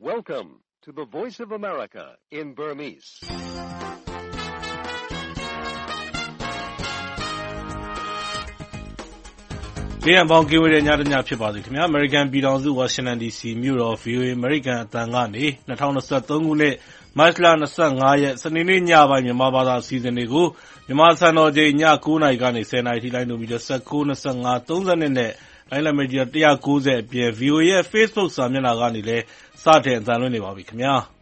Welcome to the Voice of America in Burmese. ။ဒီအပေါင်းကဝေးတဲ့ညတညဖြစ်ပါစေခင်ဗျာ။ American ပြည်ထောင်စု Washington DC မြို့တော် VOA American အသံကနေ2023ခုနှစ်မတ်လ25ရက်စနေနေ့ညပိုင်းမြန်မာဘာသာအစီအစဉ်တွေကိုမြန်မာစံတော်ချိန်ည9:00နာရီကနေ10:00နာရီထိလိုင်းဒိုမီတာ19 25 30နဲ့လိုင်းလံမီဒီယာ190အပြင် VOA ရဲ့ Facebook စာမျက်နှာကနေလည်းစတင်အသံလွှင့်နေပါပြီခင်ဗျာ။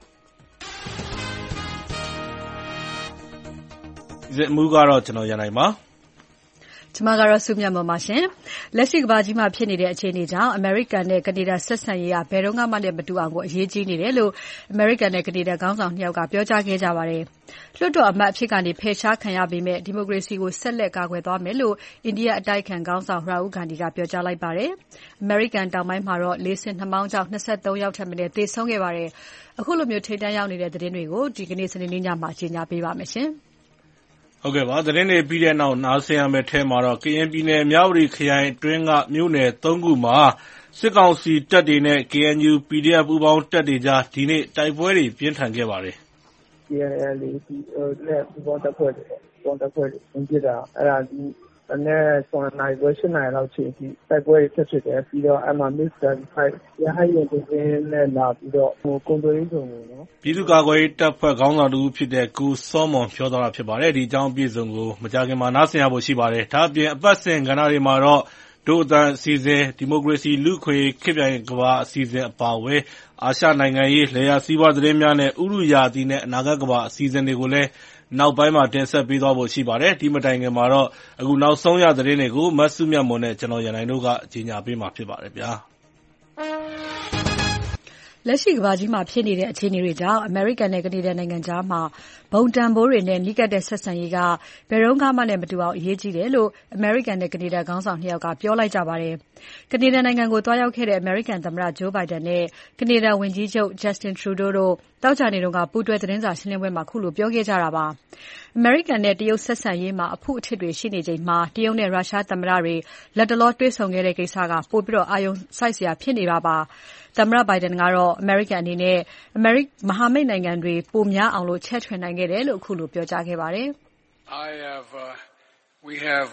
ဒီအမှုကတော့ကျွန်တော်ရန်နိုင်ပါကျွန်မကတော့စုမြတ်မပါရှင်လက်ရှိကဘာကြီးမှာဖြစ်နေတဲ့အခြေအနေကြောင့်အမေရိကန်နဲ့ကနေဒါဆက်ဆံရေးကဘယ်တော့မှလည်းမတူအောင်ကိုအရေးကြီးနေတယ်လို့အမေရိကန်နဲ့ကနေဒါခေါင်းဆောင်2ယောက်ကပြောကြားခဲ့ကြပါတယ်။လွှတ်တော်အမတ်အဖြစ်ကနေဖယ်ရှားခံရပြီးမြဲဒီမိုကရေစီကိုဆက်လက်ကာကွယ်သွားမယ်လို့အိန္ဒိယအတိုက်ခံခေါင်းဆောင်ရာဟူဂန္ဒီကပြောကြားလိုက်ပါတယ်။အမေရိကန်တောင်ပိုင်းမှာတော့လေဆင်နှမောင်းကြောင့်23ယောက်ထက်မနည်းသေဆုံးခဲ့ပါတယ်။အခုလိုမျိုးထိပ်တန်းရောက်နေတဲ့သတင်းတွေကိုဒီကနေ့စနေနေ့ညမှာကြေညာပေးပါမယ်ရှင်။ဟုတ်ကဲ့ပါသတင်းတွေပြီးတဲ့နောက်နားဆင်ရမယ့်ထဲမှာတော့ကရင်ပြည်နယ်မြဝတီခရိုင်အတွင်းကမြို့နယ်3ခုမှာစစ်ကောင်စီတပ်တွေနဲ့ KNU PDF ပူးပေါင်းတပ်တွေကြားဒီနေ့တိုက်ပွဲတွေပြင်းထန်ခဲ့ပါတယ်။ KNL နဲ့ပူးပေါင်းတပ်ဖွဲ့တွေဝင်ပြတာအဲ့ဒါဒီနဲ့7နိုင်ပွဲ8နိုင်လောက်ချိန်ထိတိုက်ပွဲတွေဖြစ်တယ်ပြီးတော့အမှ Mr. Fight ရဟရင်ကိုနဲ့လာပြီးတော့ကွန်ဒိုရင်းဆောင်လို့နော်ပြည်သူ့ကာကွယ်ရေးတပ်ဖွဲ့ခေါင်းဆောင်တူဖြစ်တဲ့ကိုစောမွန်ပြောသွားတာဖြစ်ပါတယ်ဒီအကြောင်းအပြည့်စုံကိုမကြာခင်မှာနားဆင်ရဖို့ရှိပါတယ်ဒါအပြင်အပတ်စဉ်ကဏ္ဍတွေမှာတော့တို့အတန်အစီအစဉ်ဒီမိုကရေစီလူခွေခေတ်ပြိုင်ကဘာအစီအစဉ်အပါအဝင်အာရှနိုင်ငံရေးလေယာစီးပွားသတင်းများနဲ့ဥရုယာတီနဲ့အနာဂတ်ကဘာအစီအစဉ်တွေကိုလည်းနောက်ပိုင်းမှာတင်ဆက်ပေးသွားဖို့ရှိပါတယ်ဒီမတိုင်ခင်မှာတော့အခုနောက်ဆုံးရသတင်းတွေကိုမတ်စုမြတ်မွန်နဲ့ကျွန်တော်ရန်နိုင်တို့ကကြီးညာပေးမှာဖြစ်ပါတယ်ဗျာလက်ရှိကဘာကြီးမှာဖြစ်နေတဲ့အခြေအနေတွေကြောင့်အမေရိကန်နဲ့ကနေဒါနိုင်ငံကြားမှာဘုံတန်ဖိုးတွေနဲ့နှိကတ်တဲ့ဆက်ဆံရေးကဘယ်တော့မှလည်းမတူအောင်အရေးကြီးတယ်လို့အမေရိကန်နဲ့ကနေဒါခေါင်းဆောင်2ယောက်ကပြောလိုက်ကြပါတယ်။ကနေဒါနိုင်ငံကိုတွားရောက်ခဲ့တဲ့အမေရိကန်သမ္မတဂျိုးဘိုင်ဒန်နဲ့ကနေဒါဝန်ကြီးချုပ်ဂျက်စတင်ထရူဒိုတို့တောက်ကြနေတော့ကပူးတွဲသတင်းစာရှင်းလင်းပွဲမှာခုလိုပြောခဲ့ကြတာပါ။အမေရိကန်နဲ့တရုတ်ဆက်ဆံရေးမှာအဖုအထစ်တွေရှိနေချိန်မှာတရုတ်နဲ့ရုရှားသမ္မတတွေလက်တလောတွေ့ဆုံခဲ့တဲ့ကိစ္စကပိုပြီးအာရုံစိုက်စရာဖြစ်နေတာပါ။သမ္မတဘိုင်ဒန်ကတော့အမေရိကန်အနေနဲ့မဟာမိတ်နိုင်ငံတွေပိုများအောင်လို့ချဲ့ထွင်နိုင်ခဲ့တယ်လို့အခုလိုပြောကြားခဲ့ပါတယ်။ We have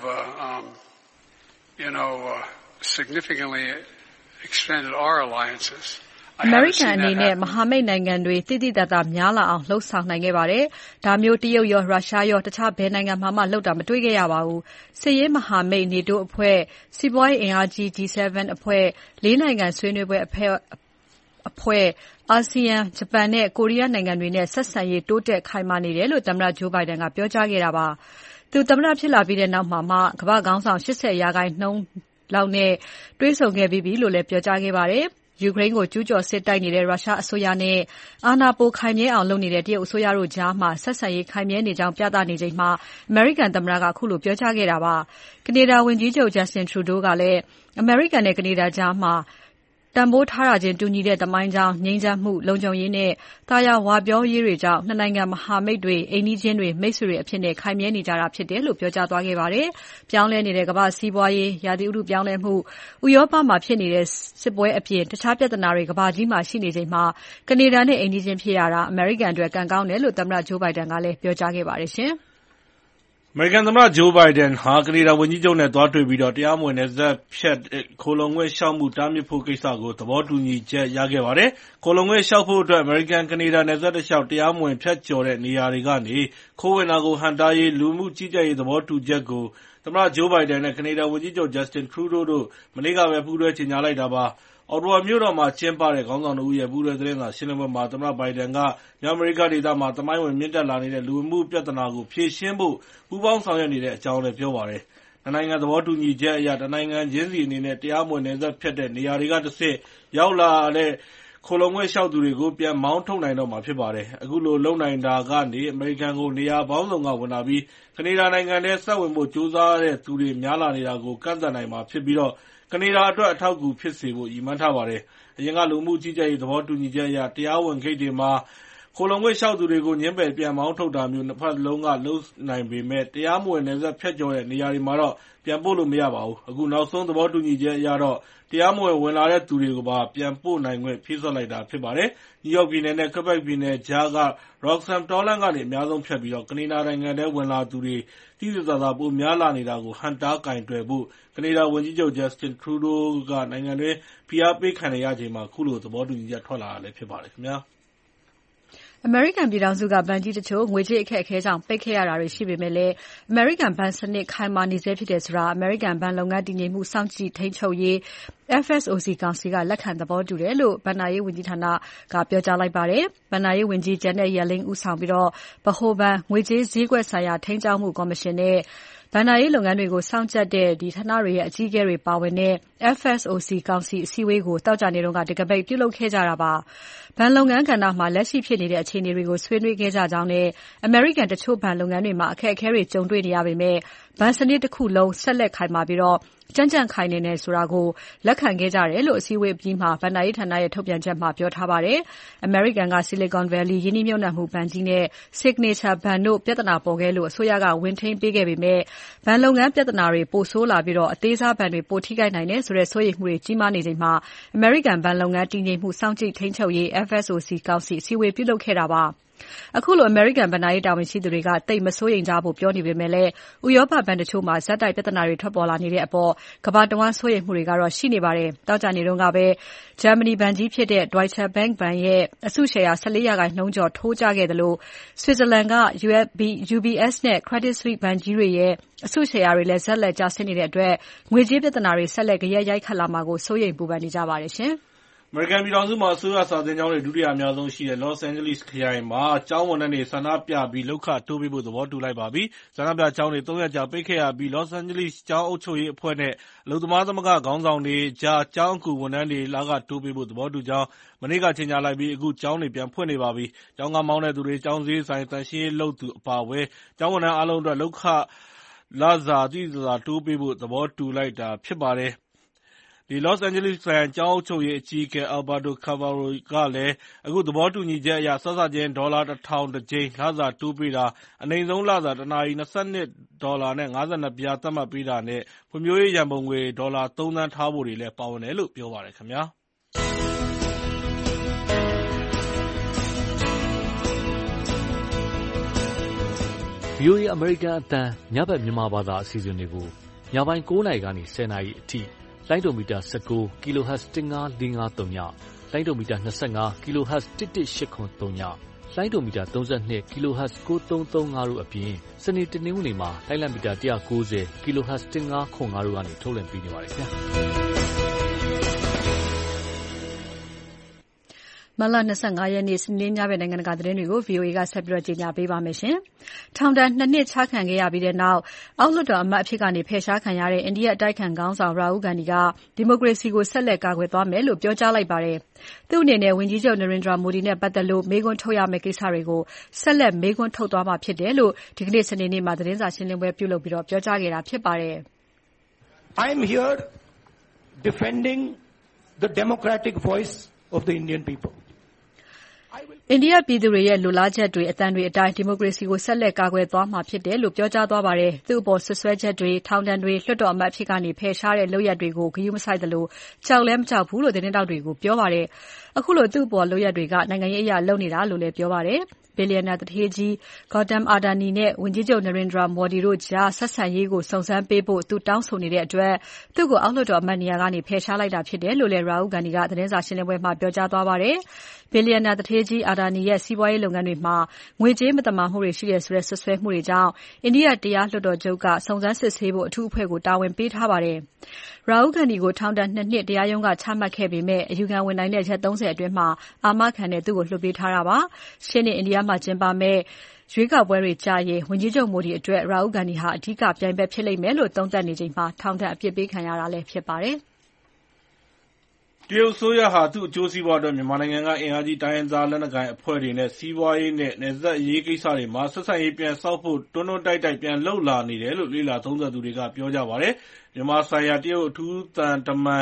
significantly expanded our alliances. အမေရိကန်အနေနဲ့မဟာမိတ်နိုင်ငံတွေတိတိတတ်တာများလာအောင်လှုပ်ဆောင်နိုင်ခဲ့ပါတယ်။ဒါမျိုးတရုတ်ရောရုရှားရောတခြားဘယ်နိုင်ငံမှလုပ်တာမတွေ့ခဲ့ရပါဘူး။စစ်ရေးမဟာမိတ် NATO အဖွဲ့၊စီးပွားရေးအင်အားကြီး G7 အဖွဲ့၊၄နိုင်ငံဆွေးနွေးပွဲအဖွဲ့အာဆီယံဂျပန်နဲ့ကိုရီးယားနိုင်ငံတွေနဲ့ဆက်ဆံရေးတိုးတက်ခိုင်မာနေတယ်လို့သမ္မတဂျိုးဘိုင်ဒန်ကပြောကြားခဲ့တာပါ။သူသမ္မတဖြစ်လာပြီးတဲ့နောက်မှာမှကမ္ဘာ့ခေါင်းဆောင်80%လောက်နဲ့တွေ့ဆုံခဲ့ပြီးပြီလို့လည်းပြောကြားခဲ့ပါတယ်။ယူကရိန်းကိုကျူးကျော်စစ်တိုက်နေတဲ့ရုရှားအစိုးရနဲ့အာဏာပိုခိုင်မြဲအောင်လုပ်နေတဲ့တရုတ်အစိုးရတို့ကြားမှာဆက်ဆံရေးခိုင်မြဲနေကြောင်းပြသနေချိန်မှာအမေရိကန်သမ္မတကခုလိုပြောကြားခဲ့တာပါ။ကနေဒါဝန်ကြီးချုပ်ဂျက်စတင်ထရူဒိုကလည်းအမေရိကန်နဲ့ကနေဒါကြားမှာတန်ဖိုးထားတာချင်းတူညီတဲ့သမိုင်းကြောင်းငြိမ်းချမ်းမှုလုံခြုံရေးနဲ့တာယာဝပြောရေးတွေကြောင့်နှစ်နိုင်ငံမဟာမိတ်တွေအိမ်နီးချင်းတွေမိတ်ဆွေတွေအဖြစ်နဲ့ခိုင်မြဲနေကြတာဖြစ်တယ်လို့ပြောကြားသွားခဲ့ပါတယ်။ပြောင်းလဲနေတဲ့ကမ္ဘာစီးပွားရေးရာသီဥတုပြောင်းလဲမှုဥရောပမှာဖြစ်နေတဲ့စစ်ပွဲအပြင်တခြားပြဿနာတွေကမ္ဘာကြီးမှာရှိနေချိန်မှာကနေဒါနဲ့အိမ်နီးချင်းဖြစ်ရတာအမေရိကန်အတွက်ကံကောင်းတယ်လို့သမ္မတဂျိုးဘိုင်ဒန်ကလည်းပြောကြားခဲ့ပါတယ်ရှင်။အမေရိကန်သမ္မတဂျိုးဘိုင်ဒန်ဟာကနေဒါဝန်ကြီးချုပ်နဲ့သွားတွေ့ပြီးတော့တရားမဝင်နယ်စပ်ဖြတ်ခိုလုံခွင့်လျှောက်မှုတားမြစ်ဖို့ကိစ္စကိုသဘောတူညီချက်ရခဲ့ပါတယ်။ခိုလုံခွင့်လျှောက်ဖို့အတွက်အမေရိကန်ကနေဒါနယ်စပ်တစ်လျှောက်တရားမဝင်ဖြတ်ကျော်တဲ့နေရာတွေကနေခိုးဝင်တာကိုဟန့်တားရေးလူမှုကြီးကြပ်ရေးသဘောတူချက်ကိုသမ္မတဂျိုးဘိုင်ဒန်နဲ့ကနေဒါဝန်ကြီးချုပ်ဂျက်စတင်ထရူဒိုတို့မနေ့ကပဲပူးတွဲကြေညာလိုက်တာပါ။အော်တိုဝါမြို့တော်မှာကျင်းပတဲ့ခေါင်းဆောင်တို့ရဲ့ပူးတွဲသတင်းစာရှင်းလင်းပွဲမှာသမ္မတဘိုင်ဒန်ကမြောက်အမေရိကဒေသမှာသမိုင်းဝင်မြင့်တက်လာနေတဲ့လူဝင်မှုပြဿနာကိုဖြေရှင်းဖို့ပူးပေါင်းဆောင်ရွက်နေတဲ့အကြောင်းလည်းပြောပါတယ်။နိုင်ငံသဘောတူညီချက်အရတနိုင်ငံချင်းစီအနေနဲ့တရားမဝင်နယ်စပ်ဖြတ်တဲ့နေရာတွေကတစ်ဆင့်ရောက်လာတဲ့ခိုလုံခွင့်လျှောက်သူတွေကိုပြန်မောင်းထုတ်နိုင်တော့မှာဖြစ်ပါတယ်။အခုလိုလုပ်နိုင်တာကနေအမေရိကန်ကိုနေရာပေါင်းစုံကဝင်လာပြီးကနေဒါနိုင်ငံထဲဆက်ဝင်ဖို့ကြိုးစားတဲ့သူတွေများလာနေတာကိုကန့်သတ်နိုင်မှာဖြစ်ပြီးတော့ကနေဒါအတွက်အထောက်အကူဖြစ်စေဖို့ရည်မှန်းထားပါတယ်။အရင်ကလူမှုကြီးကြပ်ရေးသဘောတူညီချက်အရတရားဝင်ဂိတ်တွေမှာခခိုလုံခွင့်လျှောက်သူတွေကိုငြင်းပယ်ပြန်မောင်းထုတ်တာမျိုးနှစ်ဖက်လုံးကလုပ်နိုင်ပေမဲ့တရားမဝင်နယ်စပ်ဖြတ်ကျော်တဲ့နေရာတွေမှာတော့ပြန်ပို့လို့မရပါဘူး။အခုနောက်ဆုံးသဘောတူညီချက်အရတော့တရားမဝင်ဝင်လာတဲ့သူတွေကိုပါပြန်ပို့နိုင်ခွင့်ဖြည့်စွက်လိုက်တာဖြစ်ပါတယ်။နယူးယောက်ပြည်နယ်နဲ့ကွေဘက်ပြည်နယ်ကြားက Roxham တောလမ်းကနေအများဆုံးဖြတ်ပြီးကနေဒါနိုင်ငံထဲဝင်လာသူတွေသိသိသာသာပိုများလာနေတာကိုဟန့်တားကိုင်တွယ်ဖို့ကနေဒါဝန်ကြီးချုပ် Justin Trudeau ကနိုင်ငံတွင်းဖိအားပေးခံနေရချိန်မှာအခုလိုသဘောတူညီချက်ထွက်လာတာလည်းဖြစ်ပါတယ်ခင်ဗျာ။အမေရိကန်ပြည်ထောင်စုကဘဏ်ကြီးတချို့ငွေကြေးအခက်အခဲကြောင့်ပိတ်ခဲ့ရတာတွေရှိပေမဲ့လည်းအမေရိကန်ဘဏ်စနစ်ခိုင်မာနေဆဲဖြစ်တယ်ဆိုတာအမေရိကန်ဘဏ်လုပ်ငန်းတည်ငြိမ်မှုစောင့်ကြည့်ထိန်းချုပ်ရေး FSOC ကောင်စီကလက်ခံသဘောတူတယ်လို့ဘဏ္ဍာရေးဝန်ကြီးဌာနကပြောကြားလိုက်ပါတယ်။ဘဏ္ဍာရေးဝန်ကြီး Janet Yellen ဦးဆောင်ပြီးဗဟိုဘဏ်ငွေကြေးဈေးကွက်ဆိုင်ရာထိန်းကျောင်းမှုကော်မရှင်နဲ့ဘဏ္ဍာရေးလုပ်ငန်းတွေကိုစောင့်ကြပ်တဲ့ဌာနတွေရဲ့အကြီးအကဲတွေပါဝင်တဲ့ FSOC ကောင်စီအစည်းအဝေးကိုသောကြာနေ့ကတံခါးပိတ်ပြုလုပ်ခဲ့ကြတာပါ။ဘဏ်လုပ်ငန်းကဏ္ဍမှာလက်ရှိဖြစ်နေတဲ့အခြေအနေတွေကိုဆွေးနွေးခဲ့ကြကြောင်းနဲ့အမေရိကန်တချို့ဘဏ်လုပ်ငန်းတွေမှာအခက်အခဲတွေကြုံတွေ့နေရပေမဲ့ဘဏ်စနစ်တစ်ခုလုံးဆက်လက်ခိုင်မာပြီးကြံ့ကြံ့ခိုင်နေတယ်ဆိုတာကိုလက်ခံခဲ့ကြတယ်လို့အစည်းအဝေးအပြီးမှာဘဏ္ဍာရေးဌာနရဲ့ထုတ်ပြန်ချက်မှာပြောထားပါတယ်။ အမေရိကန်က Silicon Valley ရင်းနှီးမြှုပ်နှံမှုဘဏ်ကြီးနဲ့ Signature ဘဏ်တို့ပြဿနာပေါ်ခဲ့လို့အစိုးရကဝန်ထိန်းပေးခဲ့ပေမဲ့ဘဏ်လုပ်ငန်းပြဿနာတွေပိုဆိုးလာပြီးအသေးစားဘဏ်တွေပိုထိခိုက်နိုင်တယ်ဆိုတဲ့စိုးရိမ်မှုတွေကြီးမားနေချိန်မှာအမေရိကန်ဘဏ်လုပ်ငန်းတည်ငြိမ်မှုစောင့်ကြည့်ထိန်းချုပ်ရေး FSOC ကောင်စီအစည်းအဝေးပြုလုပ်ခဲ့တာပါ။အခုလိုအမေရိကန်ဘဏ္ဍာရေးတာဝန်ရှိသူတွေကသိပ်မစိုးရိမ်ကြဖို့ပြောနေပေမဲ့လည်းဥရောပဘဏ်တချို့မှာဇက်တိုက်ပြဿနာတွေထွက်ပေါ်လာနေတဲ့အပေါ်ကမ္ဘာတဝန်းစိုးရိမ်မှုတွေကတော့ရှိနေပါတယ်။တောက်ကြနေတုန်းကပဲဂျာမနီဘဏ်ကြီးဖြစ်တဲ့ Deutsche Bank ဘဏ်ရဲ့အစုရှယ်ယာ 14% ကျော်ထိုးကျခဲ့သလို Switzerland က UBS နဲ့ Credit Suisse ဘဏ်ကြီးတွေရဲ့အစုရှယ်ယာတွေလည်းဆက်လက်ကျဆင်းနေတဲ့အတွက်ငွေကြေးပြဿနာတွေဆက်လက်ဂယက်ရိုက်ခတ်လာမှာကိုစိုးရိမ်ပူပန်နေကြပါတယ်ရှင်။အမေရိကန်ပြည်ထောင်စုမှာအစိုးရစာသင်ကျောင်းတွေဒုတိယအများဆုံးရှိတဲ့ Los Angeles ခရိုင်မှာကျောင်းဝန်ထမ်းတွေဆန္ဒပြပြီးလုပ်ခတိုးပေးဖို့သဘောတူလိုက်ပါပြီ။ဆန္ဒပြကျောင်းတွေ3ရက်ကြာပိတ်ခဲ့ရပြီး Los Angeles ကျောင်းအုပ်ချုပ်ရေးအဖွဲ့နဲ့အလုပ်သမားသမဂ္ဂခေါင်းဆောင်တွေကြားကျောင်းအကူဝန်ထမ်းတွေလခတိုးပေးဖို့သဘောတူကြောင်းမနေ့ကကြေညာလိုက်ပြီးအခုကျောင်းတွေပြန်ဖွင့်နေပါပြီ။ကျောင်းကားမောင်းတဲ့သူတွေကျောင်းဈေးဆိုင်သန့်ရှင်းရေးလုပ်သူအပါအဝင်ကျောင်းဝန်ထမ်းအားလုံးအတွက်လုပ်ခလစာသိသိသာသာတိုးပေးဖို့သဘောတူလိုက်တာဖြစ်ပါတယ်။ Los Angeles ခရိုင်ကျောင်းအုပ်ချုပ်ရေးအကြီးအကဲ Alberto Calvaro ကလည်းအခုသဘောတူညီချက်အရစစချင်းဒေါ်လာ$1,000တစ်ကြိမ်လစာတိုးပေးတာအနိမ့်ဆုံးလစာတစ်နာရီ$22.52သတ်မှတ်ပေးတာနဲ့ဖွံ့ဖြိုးရေးရန်ပုံငွေ$3 သန်းထားဖို့တွေလည်းပါဝင်တယ်လို့ပြောပါတယ်ခင်ဗျာ။ VOA အမေရိကန်အသံညဘက်မြန်မာဘာသာအစီအစဉ်တွေကိုညပိုင်း9:00နာရီကနေ10:00နာရီအထိလိုင်းဒိုမီတာ19 kHz 15553ညလိုင်းဒိုမီတာ25 kHz 11803ညလိုင်းဒိုမီတာ32 kHz 9335တို့အပြင်စနေတနင်္ဂနွေမှာလိုင်းလံမီတာ190 kHz 1505တို့ကနေထုတ်လွှင့်ပေးနေပါတယ်ခင်ဗျာမတ်လ25ရက်နေ့စနေညဘက်နိုင်ငံတကာသတင်းတွေကို VOA ကဆက်ပြီးကြေညာပေးပါမယ်ရှင်။ထောင်ဒဏ်2နှစ်ချခံခဲ့ရပြီးတဲ့နောက်အောက်လွှတ်တော်အမတ်အဖြစ်ကနေဖယ်ရှားခံရတဲ့အိန္ဒိယအတိုက်အခံခေါင်းဆောင် Rahul Gandhi ကဒီမိုကရေစီကိုဆက်လက်ကာကွယ်သွားမယ်လို့ပြောကြားလိုက်ပါတယ်။သူ့အနေနဲ့ဝန်ကြီးချုပ် Narendra Modi နဲ့ပတ်သက်လို့မေးခွန်းထုတ်ရမယ့်ကိစ္စတွေကိုဆက်လက်မေးခွန်းထုတ်သွားမှာဖြစ်တယ်လို့ဒီကနေ့စနေနေ့မှာသတင်းစာရှင်းလင်းပွဲပြုလုပ်ပြီးပြောကြားခဲ့တာဖြစ်ပါတယ်။ I am here defending the democratic voice of the Indian people. အိန္ဒိယပြည်သူတွေရဲ့လိုလားချက်တွေအသံတွေအတိုင်းဒီမိုကရေစီကိုဆက်လက်ကာကွယ်သွားမှာဖြစ်တယ်လို့ပြောကြားသွားပါတယ်။သူ့အပေါ်ဆွဆွဲချက်တွေထောင်ဒဏ်တွေလွှတ်တော်အမတ်အဖြစ်ကနေဖယ်ရှားတဲ့လုပ်ရပ်တွေကိုဂရုမစိုက်သလိုကြောက်လည်းမကြောက်ဘူးလို့သတင်းတောက်တွေကိုပြောပါတယ်။အခုလိုသူ့အပေါ်လုပ်ရပ်တွေကနိုင်ငံရေးအရလုပ်နေတာလို့လည်းပြောပါတယ်။ဘီလီယံနာသူဌေးကြီး Gautam Adani နဲ့ဝန်ကြီးချုပ် Narendra Modi တို့ကြားဆက်ဆံရေးကိုစုံစမ်းပေးဖို့သူတောင်းဆိုနေတဲ့အတွက်သူ့ကိုအောက်လွှတ်တော်အမတ်နေရာကနေဖယ်ရှားလိုက်တာဖြစ်တယ်လို့လည်း Rahul Gandhi ကသတင်းစာရှင်းလင်းပွဲမှာပြောကြားသွားပါတယ်။ဘီလီယံနာသူဌေးကြီး Adani ရဲ့စီးပွားရေးလုပ်ငန်းတွေမှာငွေကြေးမသမာမှုတွေရှိတယ်ဆိုတဲ့ဆွဆွဲမှုတွေကြောင့်အိန္ဒိယတရားလွှတ်တော်ချုပ်ကစုံစမ်းစစ်ဆေးဖို့အထူးအဖွဲ့ကိုတာဝန်ပေးထားပါတယ်။ Rahul Gandhi ကိုထောင်ဒဏ်2နှစ်တရားရုံးကချမှတ်ခဲ့ပေမဲ့အယူခံဝင်နိုင်တဲ့ရက်30အတွင်းမှာအာမခံနဲ့သူ့ကိုလွှတ်ပေးထားတာပါ။ရှေ့နှစ်အိန္ဒိယမှာကျင်းပမယ့်ရွေးကောက်ပွဲတွေကြာရင်ဝန်ကြီးချုပ် Modi အတွက် Rahul Gandhi ဟာအဓိကပြိုင်ဘက်ဖြစ်လိမ့်မယ်လို့သုံးသပ်နေချိန်မှာထောင်ဒဏ်အပြစ်ပေးခံရတာလည်းဖြစ်ပါတယ်။တရုတ်အစိုးရဟာသူ့အကျိုးစီးပွားအတွက်မြန်မာနိုင်ငံကအင်အားကြီးတိုင်းရင်းသားလက်နက်ကိုင်အဖွဲ့တွေနဲ့စီးပွားရေးနဲ့နယ်စပ်အရေးကိစ္စတွေမှာဆက်ဆံရေးပြန်ဆောက်ဖို့တွန်းတွန်းတိုက်တိုက်ပြန်လှုပ်လာနေတယ်လို့လေ့လာသုံးသပ်သူတွေကပြောကြပါတယ်။မြန်မာဆိုင်ရာတရုတ်အထူးသံတမန်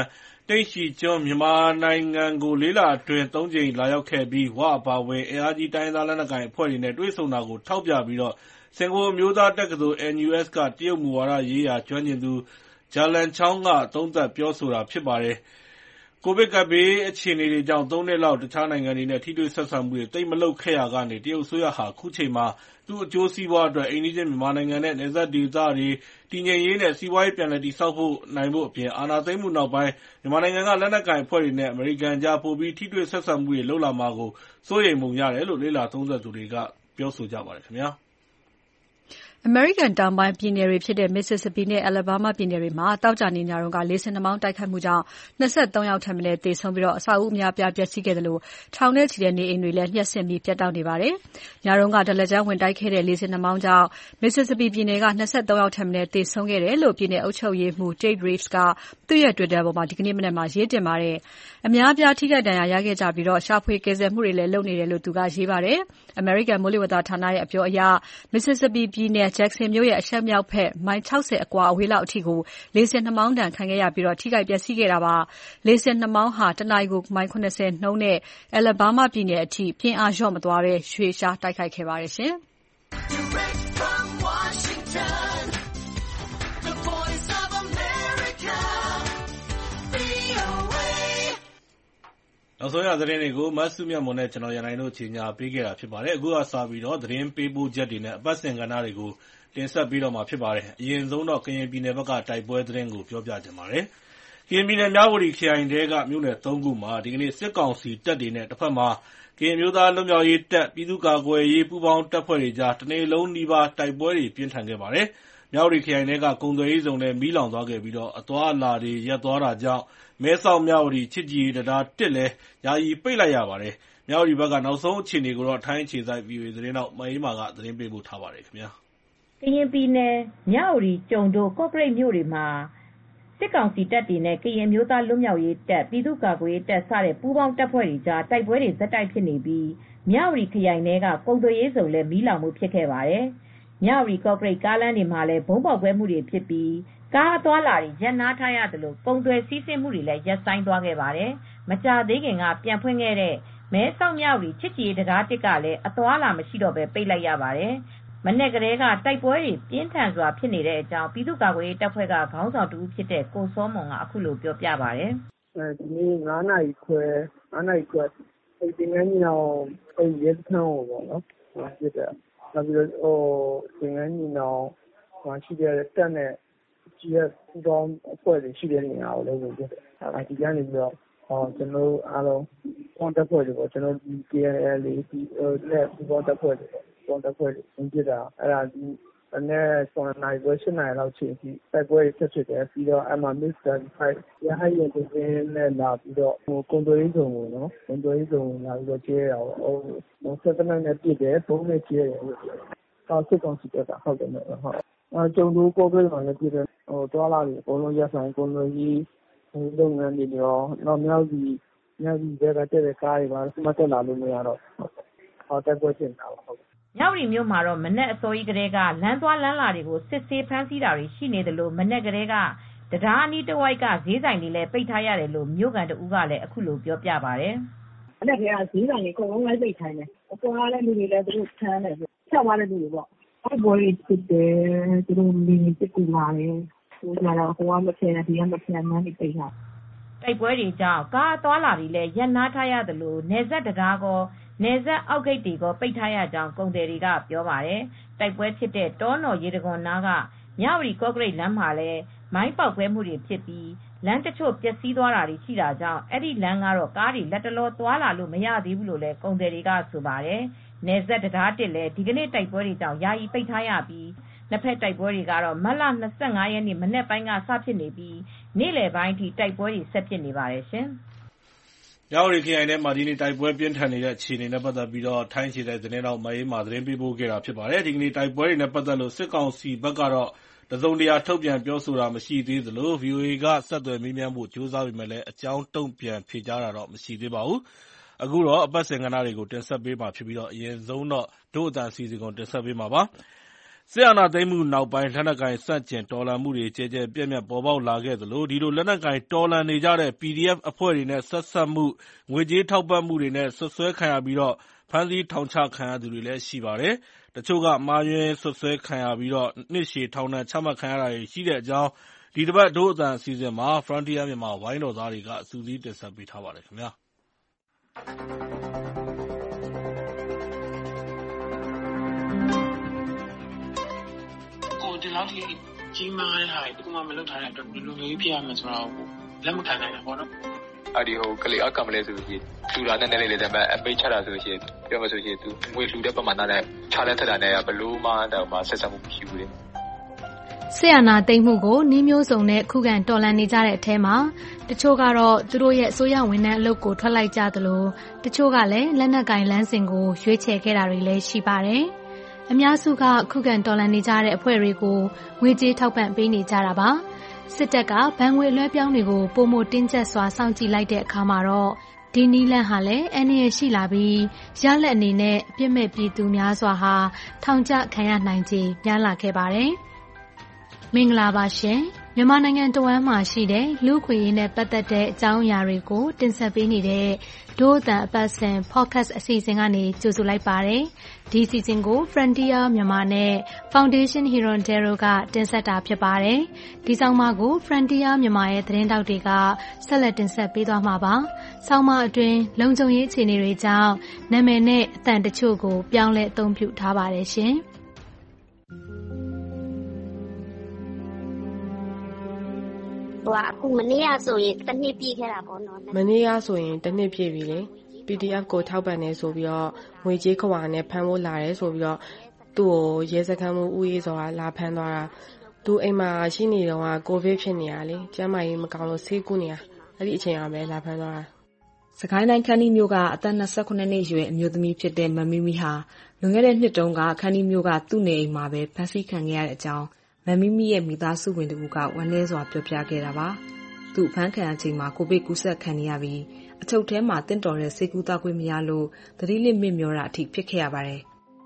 တိန့်ရှီကျွန်းမြန်မာနိုင်ငံကို4 လအတွင်း3 ကြိမ်လာရောက်ခဲ့ပြီးဝအပါအဝင်အင်အားကြီးတိုင်းရင်းသားလက်နက်ကိုင်အဖွဲ့တွေနဲ့တွေ့ဆုံတာကိုထောက်ပြပြီးစင်ကာပူအမျိုးသားတက္ကသိုလ် NUS ကတရုတ်မူဝါဒရေးရာကျွမ်းကျင်သူဂျာလန်ချောင်းကသုံးသပ်ပြောဆိုတာဖြစ်ပါတယ်။ ကိုဗစ်ကပ်ဘေးအခြေအနေတွေကြောင့်3 နှစ်လောက်တခြားနိုင်ငံတွေနဲ့ထိတွေ့ဆက်ဆံမှုတွေသိပ်မလုပ်ခဲ့ရာကနေတရုတ်အစိုးရဟာအခုချိန်မှာသူ့အကျိုးစီးပွားအတွက်အိမ်နီးချင်းမြန်မာနိုင်ငံနဲ့နယ်စပ်ဒေသတွေတည်ငြိမ်ရေးနဲ့စီးပွားရေးပြန်လည်တည်ဆောက်နိုင်ဖို့အပြင်အာဏာသိမ်းမှုနောက်ပိုင်းမြန်မာနိုင်ငံကလက်နက်ကိုင်အဖွဲ့တွေနဲ့အမေရိကန်ကြားပိုပြီးထိတွေ့ဆက်ဆံမှုတွေလုပ်လာမှာကိုစိုးရိမ်ပုံရတယ်လို့လေ့လာသုံးသပ်သူတွေကပြောဆိုကြပါတယ်ခင်ဗျာ။အမေရိကန်တောင်ပိုင်းပြည်နယ်တွေဖြစ်တဲ့ Mississippi နဲ့ Alabama ပြည်နယ်တွေမှာသောကြာနေ့ညကလေဆင်နှာမောင်းတိုက်ခတ်မှုကြောင့်23 ယောက်ထက်မနည်းသေဆုံးပြီးအဆောက်အဦအများအပြားပျက်စီးခဲ့သလိုထောင်နဲ့ချီတဲ့နေအိမ်တွေလည်းလျှပ်စစ်မီးပြတ်တောက်နေပါတယ်။ညကဒလကြမ်းဝင်တိုက်ခဲ့တဲ့လေဆင်နှာမောင်းကြောင့် Mississippi ပြည်နယ်က23 ယောက်ထက်မနည်းသေဆုံးခဲ့တယ်လို့ပြည်နယ်အုပ်ချုပ်ရေးမှူး Tate Reeves ကသူ့ရဲ့ Twitter ပေါ်မှာဒီကနေ့မနက်မှာရေးတင်ပါတယ်။အများအပြားထိခိုက်ဒဏ်ရာရခဲ့ကြပြီးရှာဖွေကယ်ဆယ်မှုတွေလည်းလုပ်နေတယ်လို့သူကရေးပါတယ်။အမေရိကန်မိုးလေဝသဌာနရဲ့အပြောအရ Mississippi ပြည်နယ် Jackson မြို့ရဲ့အရှေ့မြောက်ဘက်မိုင်60အကွာအဝေးလောက်အထိကိုလေဆင်နှာမောင်းဒဏ်ခံခဲ့ရပြီးထိခိုက်ပျက်စီးခဲ့တာပါ။လေဆင်နှာမောင်းဟာတနာရီကိုမိုင် 70 နှုန်းနဲ့ Alabama ပြည်နယ်အထိပြင်းအားလျော့မသွားဘဲရွှေ့ရှားတိုက်ခိုက်ခဲ့ပါတယ်ရှင်။နောက်ဆုံးရသတင်းတွေကိုမဆုမြတ်မွန်နဲ့ကျွန်တော်ရန်နိုင်တို့ကြီးညာပေးခဲ့တာဖြစ်ပါတယ်။အခုကစပြီးသတင်းပေးပို့ချက်တွေနဲ့အပတ်စဉ်ကဏ္ဍတွေကိုတင်ဆက်ပေးတော့မှာဖြစ်ပါတယ်။အရင်ဆုံးကရင်ပြည်နယ်ဘက်ကတိုက်ပွဲသတင်းကိုပြောပြချင်ပါတယ်။ကရင်ပြည်နယ်မြဝတီခရိုင်ထဲကမြို့နယ် 3 ခုမှာဒီကနေ့စစ်ကောင်စီတပ်တွေနဲ့တစ်ဖက်မှာကရင်မျိုးသားလွတ်မြောက်ရေးတပ်ပြည်သူ့ကာကွယ်ရေးပူးပေါင်းတပ်ဖွဲ့တွေကြားတနေ့လုံးနီးပါးတိုက်ပွဲတွေပြင်းထန်ခဲ့ပါတယ်။မြဝတီခရိုင်ထဲကကုန်သွယ်ရေးဇုန်လည်းမီးလောင်သွားခဲ့ပြီးအသွားအလာတွေရပ်သွားတာကြောင့်မဲဆောက်မြဝတီချစ်ကြည်ရေးတံတား 1 လည်းယာယီပိတ်လိုက်ရပါတယ်။မြဝတီဘက်ကနောက်ဆုံးအခြေအနေကိုထိုင်းအခြေစိုက် VOA သတင်းထောက်မအေးမာကသတင်းပေးပို့ထားပါတယ်ခင်ဗျာ။ကရင်ပြည်နယ်မြဝတီကျုံဒိုကော့ကရိတ်မြို့တွေမှာစစ်ကောင်စီတပ်တွေနဲ့ကရင်မျိုးသားလွတ်မြောက်ရေးတပ်ပြည်သူ့ကာကွယ်ရေးတပ်စတဲ့ပူးပေါင်းတပ်ဖွဲ့တွေကြားတိုက်ပွဲတွေဆက်တိုက်ဖြစ်နေပြီးမြဝတီခရိုင်ထဲကကုန်သွယ်ရေးဇုန်လည်းမီးလောင်မှုဖြစ်ခဲ့ပါတယ်။မြဝတီကော့ကရိတ်ကားလမ်းတွေမှာလည်းဗုံးပေါက်ကွဲမှုတွေဖြစ်ပြီးကားအသွားလာတွေရပ်နားထားရသလိုကုန်သွယ်စီးဆင်းမှုတွေလည်းရပ်ဆိုင်းသွားခဲ့ပါတယ်။မကြာသေးခင်ကပြန်ဖွင့်ခဲ့တဲ့မဲဆောက်မြဝတီချစ်ကြည်ရေးတံတား 1 ကလည်းအသွားအလာမရှိတော့ဘဲပိတ်လိုက်ရပါတယ်။မနေ့ကတည်းကတိုက်ပွဲတွေပြင်းထန်စွာဖြစ်နေတဲ့အကြောင်းပြည်သူ့ကာကွယ်ရေးတပ်ဖွဲ့ကခေါင်းဆောင်တဦးဖြစ်တဲ့ကိုစောမွန်ကအခုလိုပြောပြပါတယ်။ဒီနေ့9 နာရီခွဲသင်္ကန်းညီနောင်ရဲစခန်းကိုပေါ့နော်။ဖြစ်တယ်။နောက်ပြီးတော့သင်္ကန်းညီနောင်ရှိတဲ့တပ်နဲ့GS ပူးပေါင်းအဖွဲ့တွေရှိတဲ့နေရာကိုလည်းဝင်ဖြစ်တယ်။ဒီကနေပြီးတော့ကျွန်တော်တို့အားလုံးပေါင်းတပ်ဖွဲ့တွေပေါ့ကျွန်တော်တို့ KNL နဲ့ပူးပေါင်းတပ်ဖွဲ့တွေဝင်ဖြစ်တာအဲ့ဒါဒီနေ့7 နာရီခွဲ8 နာရီလောက်ချိန်ထိတိုက်ပွဲတွေဖြစ်တယ်ပြီးတော့အဲ့မှာ Mr. ရဟရင်တင်နဲ့လာပြီးတော့ကွန်တိုရေးဇုံကိုနော်ကွန်တိုရေးဇုံလာပြီးတော့ကျဲတာပေါ့ဆက်တနက်နဲ့ပြစ်တယ်ဘုံနဲ့ကျဲတယ်စစ်ကောင်စီတပ်ကဟုတ်တယ်ဟုတ်ကျုံတို့ကော့ကရိတ်မှာလည်းပြစ်တယ်တွာလာတွေအကုန်လုံးရပ်ဆိုင်ကွန်တိုရေးလုပ်ငန်းတွေရောနောက်မြောက်စီဘက်ကတက်တဲ့ကားတွေပါမှတက်လာလို့မရတော့တိုက်ပွဲဖြစ်နေတာဟုတ်မြဝတီမြို့မှာတော့မနက်အစောကြီးကတည်းကလမ်းသွားလမ်းလာတွေကိုစစ်ဆေးဖမ်းဆီးတာတွေရှိနေတယ်လို့မနက်ကတည်းကတရားအနီးတစ်ဝိုက်ကဈေးဆိုင်တွေလည်းပိတ်ထားရတယ်လို့မြို့ကန်တဦးကလည်းအခုလိုပြောပြပါတယ်။မနက်ကတည်းကဈေးဆိုင်တွေအကုန်လုံးလိုက်ပိတ်ထားတယ်။အပေါ်ကလည်းလူတွေလည်းသူတို့ဖမ်းတယ်။ချက်သွားတဲ့လူတွေပေါ့။အဲ့ဘော်တွေဖြစ်တယ်သူတို့လင်းစစ်ကူလာတယ်။ဟိုကမဖြန်ဒီကမဖြန်မှန်းနေပိတ်ထား။တိုက်ပွဲတွေကြောင့်ကားသွားလာတွေလည်းရပ်နားထားရတယ်လို့နယ်စပ်တံတားကောနယ်စပ်အောက်ဂိတ်တွေကိုပိတ်ထားရကြောင်းကုန်တယ်တွေကပြောပါတယ်။တိုက်ပွဲဖြစ်တဲ့တောနော်ရေတံခွန်နားကမြဝတီကော့ကရိတ်လမ်းမှာလည်းမိုင်းပေါက်ကွဲမှုတွေဖြစ်ပြီးလမ်းတချို့ပျက်စီးသွားတာတွေရှိတာကြောင့်အဲ့ဒီလမ်းကတော့ကားတွေလက်တလောသွားလာလို့မရသေးဘူးလို့လည်းကုန်တယ်တွေကဆိုပါတယ်။နယ်စပ်တံတား 1လည်းဒီကနေ့တိုက်ပွဲတွေကြောင့်ယာယီပိတ်ထားရပြီးနှစ်ဖက်တိုက်ပွဲတွေကတော့မတ်လ25 ရက်နေ့မနေ့ပိုင်းကစဖြစ်နေပြီးနေ့လယ်ပိုင်းအထိတိုက်ပွဲတွေဆက်ဖြစ်နေပါတယ်ရှင်။မြဝတီခရိုင်ထဲမှာဒီနေ့တိုက်ပွဲပြင်းထန်နေတဲ့အခြေအနေနဲ့ပတ်သက်ပြီးထိုင်းအခြေစိုက်သတင်းတောက်မအေးမာသတင်းပေးပို့ခဲ့တာဖြစ်ပါတယ်။ဒီကနေ့တိုက်ပွဲတွေနဲ့ပတ်သက်လို့စစ်ကောင်စီဘက်ကတော့တစုံတရာထုတ်ပြန်ပြောဆိုတာမရှိသေးသလို VOA ကဆက်သွယ်မေးမြန်းဖို့ကြိုးစားပေမဲ့လည်းအကြောင်းတုံ့ပြန်ဖြေကြားတာတော့မရှိသေးပါဘူး။အခုတော့အပတ်စဉ်ကဏ္ဍတွေကိုတင်ဆက်ပေးမှာဖြစ်ပြီးအရင်ဆုံးတော့ဒို့အတန်အစီအစဉ်ကိုတင်ဆက်ပေးမှာပါ။စစ်အာဏာသိမ်းမှုနောက်ပိုင်းလက်နက်ကိုင်ဆန့်ကျင်တော်လှန်မှုတွေကျယ်ကျယ်ပြန့်ပြန့်ပေါ်ပေါက်လာခဲ့သလိုဒီလိုလက်နက်ကိုင်တော်လှန်နေကြတဲ့ PDF အဖွဲ့တွေနဲ့ဆက်စပ်မှုငွေကြေးထောက်ပံ့မှုတွေနဲ့ဆွဆွဲခံရပြီးဖမ်းဆီးထောင်ချခံရသူတွေလည်းရှိပါတယ်။တချို့ကမှားယွင်းဆွဆွဲခံရပြီးနှစ်ရှည်ထောင်ဒဏ်ချမှတ်ခံရတာတွေရှိတဲ့အကြောင်းဒီတစ်ပတ်ဒို့အသံအစီအစဉ်မှာ Frontier မြန်မာဝိုင်းတော်သားတွေကစူးစီးတင်ဆက်ပေးထားပါတယ်ခင်ဗျာ။ဒီလောက်ထိကြီးမားတဲ့ဟာတခုမှမလုပ်ထားတဲ့အတွက်ဒီလိုမျိုးဖြစ်ရမယ်ဆိုတော့လက်မခံနိုင်ဘူးပေါ့နော်။အဲဒီကလေးအကမလဲဆိုရင်လူလာနဲ့လေးတယ်မဲ့အမိတ်ချတာဆိုရင်ပြောမှဆိုရင်သူငွေလှူတဲ့ပမာဏနဲ့ချတဲ့ထက်တာနဲ့ဘလို့မှတော့ဆက်ဆက်မှုမရှိဘူးလေ။ဆီယနာသိမ့်မှုကိုနှီးမျိုးစုံနဲ့ခုခံတော်လှန်နေကြတဲ့အထဲမှာတချို့ကတော့သူတို့ရဲ့အစိုးရဝန်ထမ်းအလုပ်ကိုထွက်လိုက်ကြသလိုတချို့ကလည်းလက်နက်ကင်လမ်းစဉ်ကိုရွေးချယ်ခဲ့တာတွေလည်းရှိပါတယ်။အများစုကခုခံတော်လှန်နေကြတဲ့အဖွဲ့တွေကိုငွေကြေးထောက်ပံ့ပေးနေကြတာပါစစ်တပ်ကဘဏ်ငွေလွှဲပြောင်းတွေကိုပုံမတင်းကျပ်စွာစောင့်ကြည့်လိုက်တဲ့အခါမှာတော့ဒီနီလန်ဟာလည်းအန္တရာယ်ရှိလာပြီးရလက်အနေနဲ့ပြစ်မဲ့ပြည်သူများစွာဟာထောင်ချခံရနိုင်ခြေများလာခဲ့ပါတယ်မင်္ဂလာပါရှင်မြန်မာနိုင်ငံတဝန်းမှာရှိတဲ့လူ့ခွင့်ရေးနဲ့ပတ်သက်တဲ့အကြောင်းအရာတွေကိုတင်ဆက်ပေးနေတဲ့ဒို့အသံအပတ်စဉ် podcast အစီအစဉ်ကနေကြိုဆိုလိုက်ပါတယ်။ဒီအစီအစဉ်ကို Frontier မြန်မာနဲ့ Foundation Hirondelle ကတင်ဆက်တာဖြစ်ပါတယ်။ဒီဆောင်းပါးကို Frontier မြန်မာရဲ့သတင်းတောက်တွေကဆက်လက်တင်ဆက်ပေးသွားမှာပါ။ဆောင်းပါးအတွင်းလုံခြုံရေးအခြေအနေတွေကြောင့်နာမည်နဲ့အသံတချို့ကိုပြောင်းလဲအသုံးပြုထားပါတယ်ရှင်။အခုမနေ့ကဆိုရင်တစ်နှစ်ပြည့်ခဲ့တာပေါ့နော်မနေ့ကဆိုရင်တစ်နှစ်ပြည့်ပြီလေ PDF ကိုထောက်ပံ့နေဆိုပြီးတော့ငွေကြေးခွာနဲ့ဖမ်းဖို့လာတယ်ဆိုပြီးတော့သူ့ကိုရဲစခန်းမှုဦးရေးဆိုတာလာဖမ်းသွားတာသူအိမ်မှာရှိနေတော့ကိုဗစ်ဖြစ်နေရလေကျန်းမာရေးမကောင်းလို့ဆေးကုနေရအဲ့ဒီအချိန်ကပဲလာဖမ်းသွားတာစကိုင်းတိုင်းခန်းနီမြို့ကအသက်29နှစ်အရွယ်အမျိုးသမီးဖြစ်တဲ့မမီမီဟာလွန်ခဲ့တဲ့နှစ်တုန်းကခန်းနီမြို့ကသူ့နေအိမ်မှာပဲဖမ်းဆီးခံခဲ့ရတဲ့အကြောင်းမမီမီရဲ့မိသားစုဝင်တို့ကဝမ်းနည်းစွာပြောပြခဲ့တာပါ။သူ့ဖမ်းခံရချိန်မှာကိုဗစ်ကူးစက်ခံရပြီးအချုပ်ထဲမှာတင့်တော်တဲ့ဆေးကုသခွင့်မရလို့သတိလစ်မေ့မျောတာအထိဖြစ်ခဲ့ရပါတယ်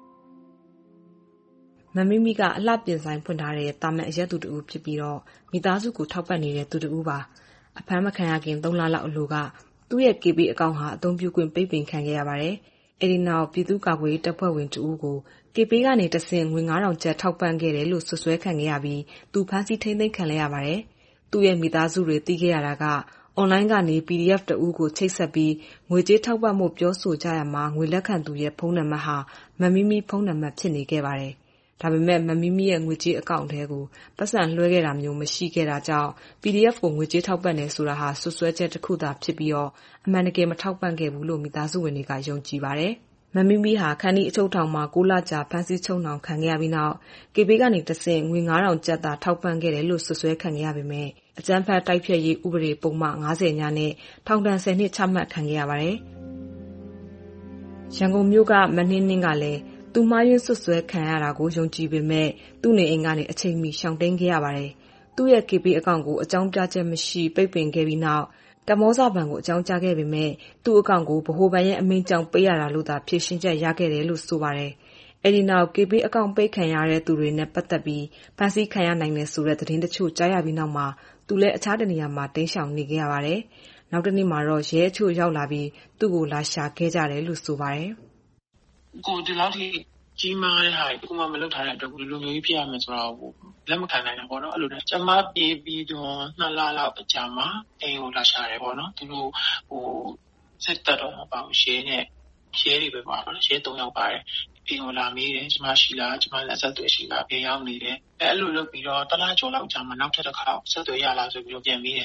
။မမီမီကအလှပြင်ဆိုင်ဖွင့်ထားတဲ့တာမန်အရက်သူတူဖြစ်ပြီးတော့မိသားစုကိုထောက်ပံ့နေတဲ့သူတူပါ။အဖမ်းမခံရခင်3လလောက်အလိုကသူ့ရဲ့ KB အကောင့်ဟာအသုံးပြုခွင့်ပိတ်ပင်ခံခဲ့ရပါတယ်။အဲဒီနောက်ပြည်သူ့ကာကွယ်ရေးတပ်ဖွဲ့ဝင်တူကိုKB ကနေတဆင့်ငွေ9000ကျပ်ထောက်ပံ့ခဲ့တယ်လို့ဆွဆွဲခံခဲ့ရပြီးသူဖမ်းဆီးထိန်းသိမ်းခံရပါတယ်။သူ့ရဲ့မိသားစုတွေသိခဲ့ရတာကအွန်လိုင်းကနေ PDF တဦးကိုချိတ်ဆက်ပြီးငွေကြေးထောက်ပံ့မှုပြောဆိုကြရမှာငွေလက်ခံသူရဲ့ဖုန်းနံပါတ်ဟာမမီမီဖုန်းနံပါတ်ဖြစ်နေခဲ့ပါတယ်။ဒါပေမဲ့မမီမီရဲ့ငွေကြေးအကောင့်ထဲကိုပတ်စံလွှဲခဲ့တာမျိုးမရှိခဲ့တာကြောင့် PDF ကိုငွေကြေးထောက်ပံ့တယ်ဆိုတာဟာဆွဆွဲချက်တစ်ခုသာဖြစ်ပြီးတော့အမှန်တကယ်မထောက်ပံ့ခဲ့ဘူးလို့မိသားစုဝင်တွေကယုံကြည်ပါတယ်။မမီမီဟာခန်းဒီအချုပ်ထောင်မှာ6လကြာဖမ်းဆီးချုပ်နှောင်ခံခဲ့ရပြီးနောက် KB ကနေတဆင့်ငွေ9000ကျပ်သာထောက်ပံ့ခဲ့တယ်လို့ဆွဆွဲခံရပေမဲ့အကြမ်းဖက်တိုက်ဖျက်ရေးဥပဒေပုံမှန်90ညနဲ့ထောင်ဒဏ်10နှစ်ချမှတ်ခံခဲ့ရပါတယ်။ရန်ကုန်မြို့ကမနှင်းနှင်းကလည်းသူမှားယွင်းဆွဆွဲခံရတာကိုယုံကြည်ပေမဲ့သူ့နေအိမ်ကနေအချိန်မီရှောင်တိန်ခဲ့ရပါတယ်။သူ့ရဲ့ KB အကောင့်ကိုအကြောင်းပြချက်မရှိပိတ်ပင်ခဲ့ပြီးနောက်တမောစာဘဏ်ကိုအကြောင်းကြားခဲ့ပေမဲ့သူ့အကောင့်ကိုဗဟိုဘဏ်ရဲ့အမိန့်ကြောင့်ပိတ်ရတာလို့သာဖြေရှင်းချက်ရခဲ့တယ်လို့ဆိုပါတယ်။အဲဒီနောက် KB အကောင့်ပိတ်ခံရတဲ့သူတွေနဲ့ပတ်သက်ပြီးဖမ်းဆီးခံရနိုင်တယ်ဆိုတဲ့သတင်းတချို့ကြားရပြီးနောက်မှာသူလည်းအခြားတနေရာမှာတိမ်းရှောင်နေခဲ့ရပါတယ်။နောက်တစ်နေ့မှာတော့ရဲအချို့ရောက်လာပြီးသူ့ကိုလာရှာခဲ့ကြတယ်လို့ဆိုပါတယ်။ကိုဒီလောက်ထိကြီးမားတဲ့ဟာတခုမှမလုပ်ထားတဲ့အတွက်ဒီလိုမျိုးဖြစ်ရမယ်ဆိုတော့လက်မခံနိုင်ဘူးပေါ့နော်အဲ့လိုနဲ့ကျမပြေးပြီးတော့2လလောက်အကြာမှာအိမ်ကိုလာရှာတယ်ပေါ့နော်သူတို့စစ်တပ်တော့မပါဘူးရဲတွေပဲပါတော့ရဲ3ယောက်ပါတယ်အိမ်ကိုလာမေးတယ်ကျမရှိလားကျမလက်ဆက်တွေရှိလားပြန်ရောက်နေတယ်အဲ့လိုလုပ်ပြီးတော့တလားကျော်လောက်ကြာမှာနောက်ထပ်တစ်ခါဆက်တွေရလာဆိုပြီးတော့ပြန်မေးတယ်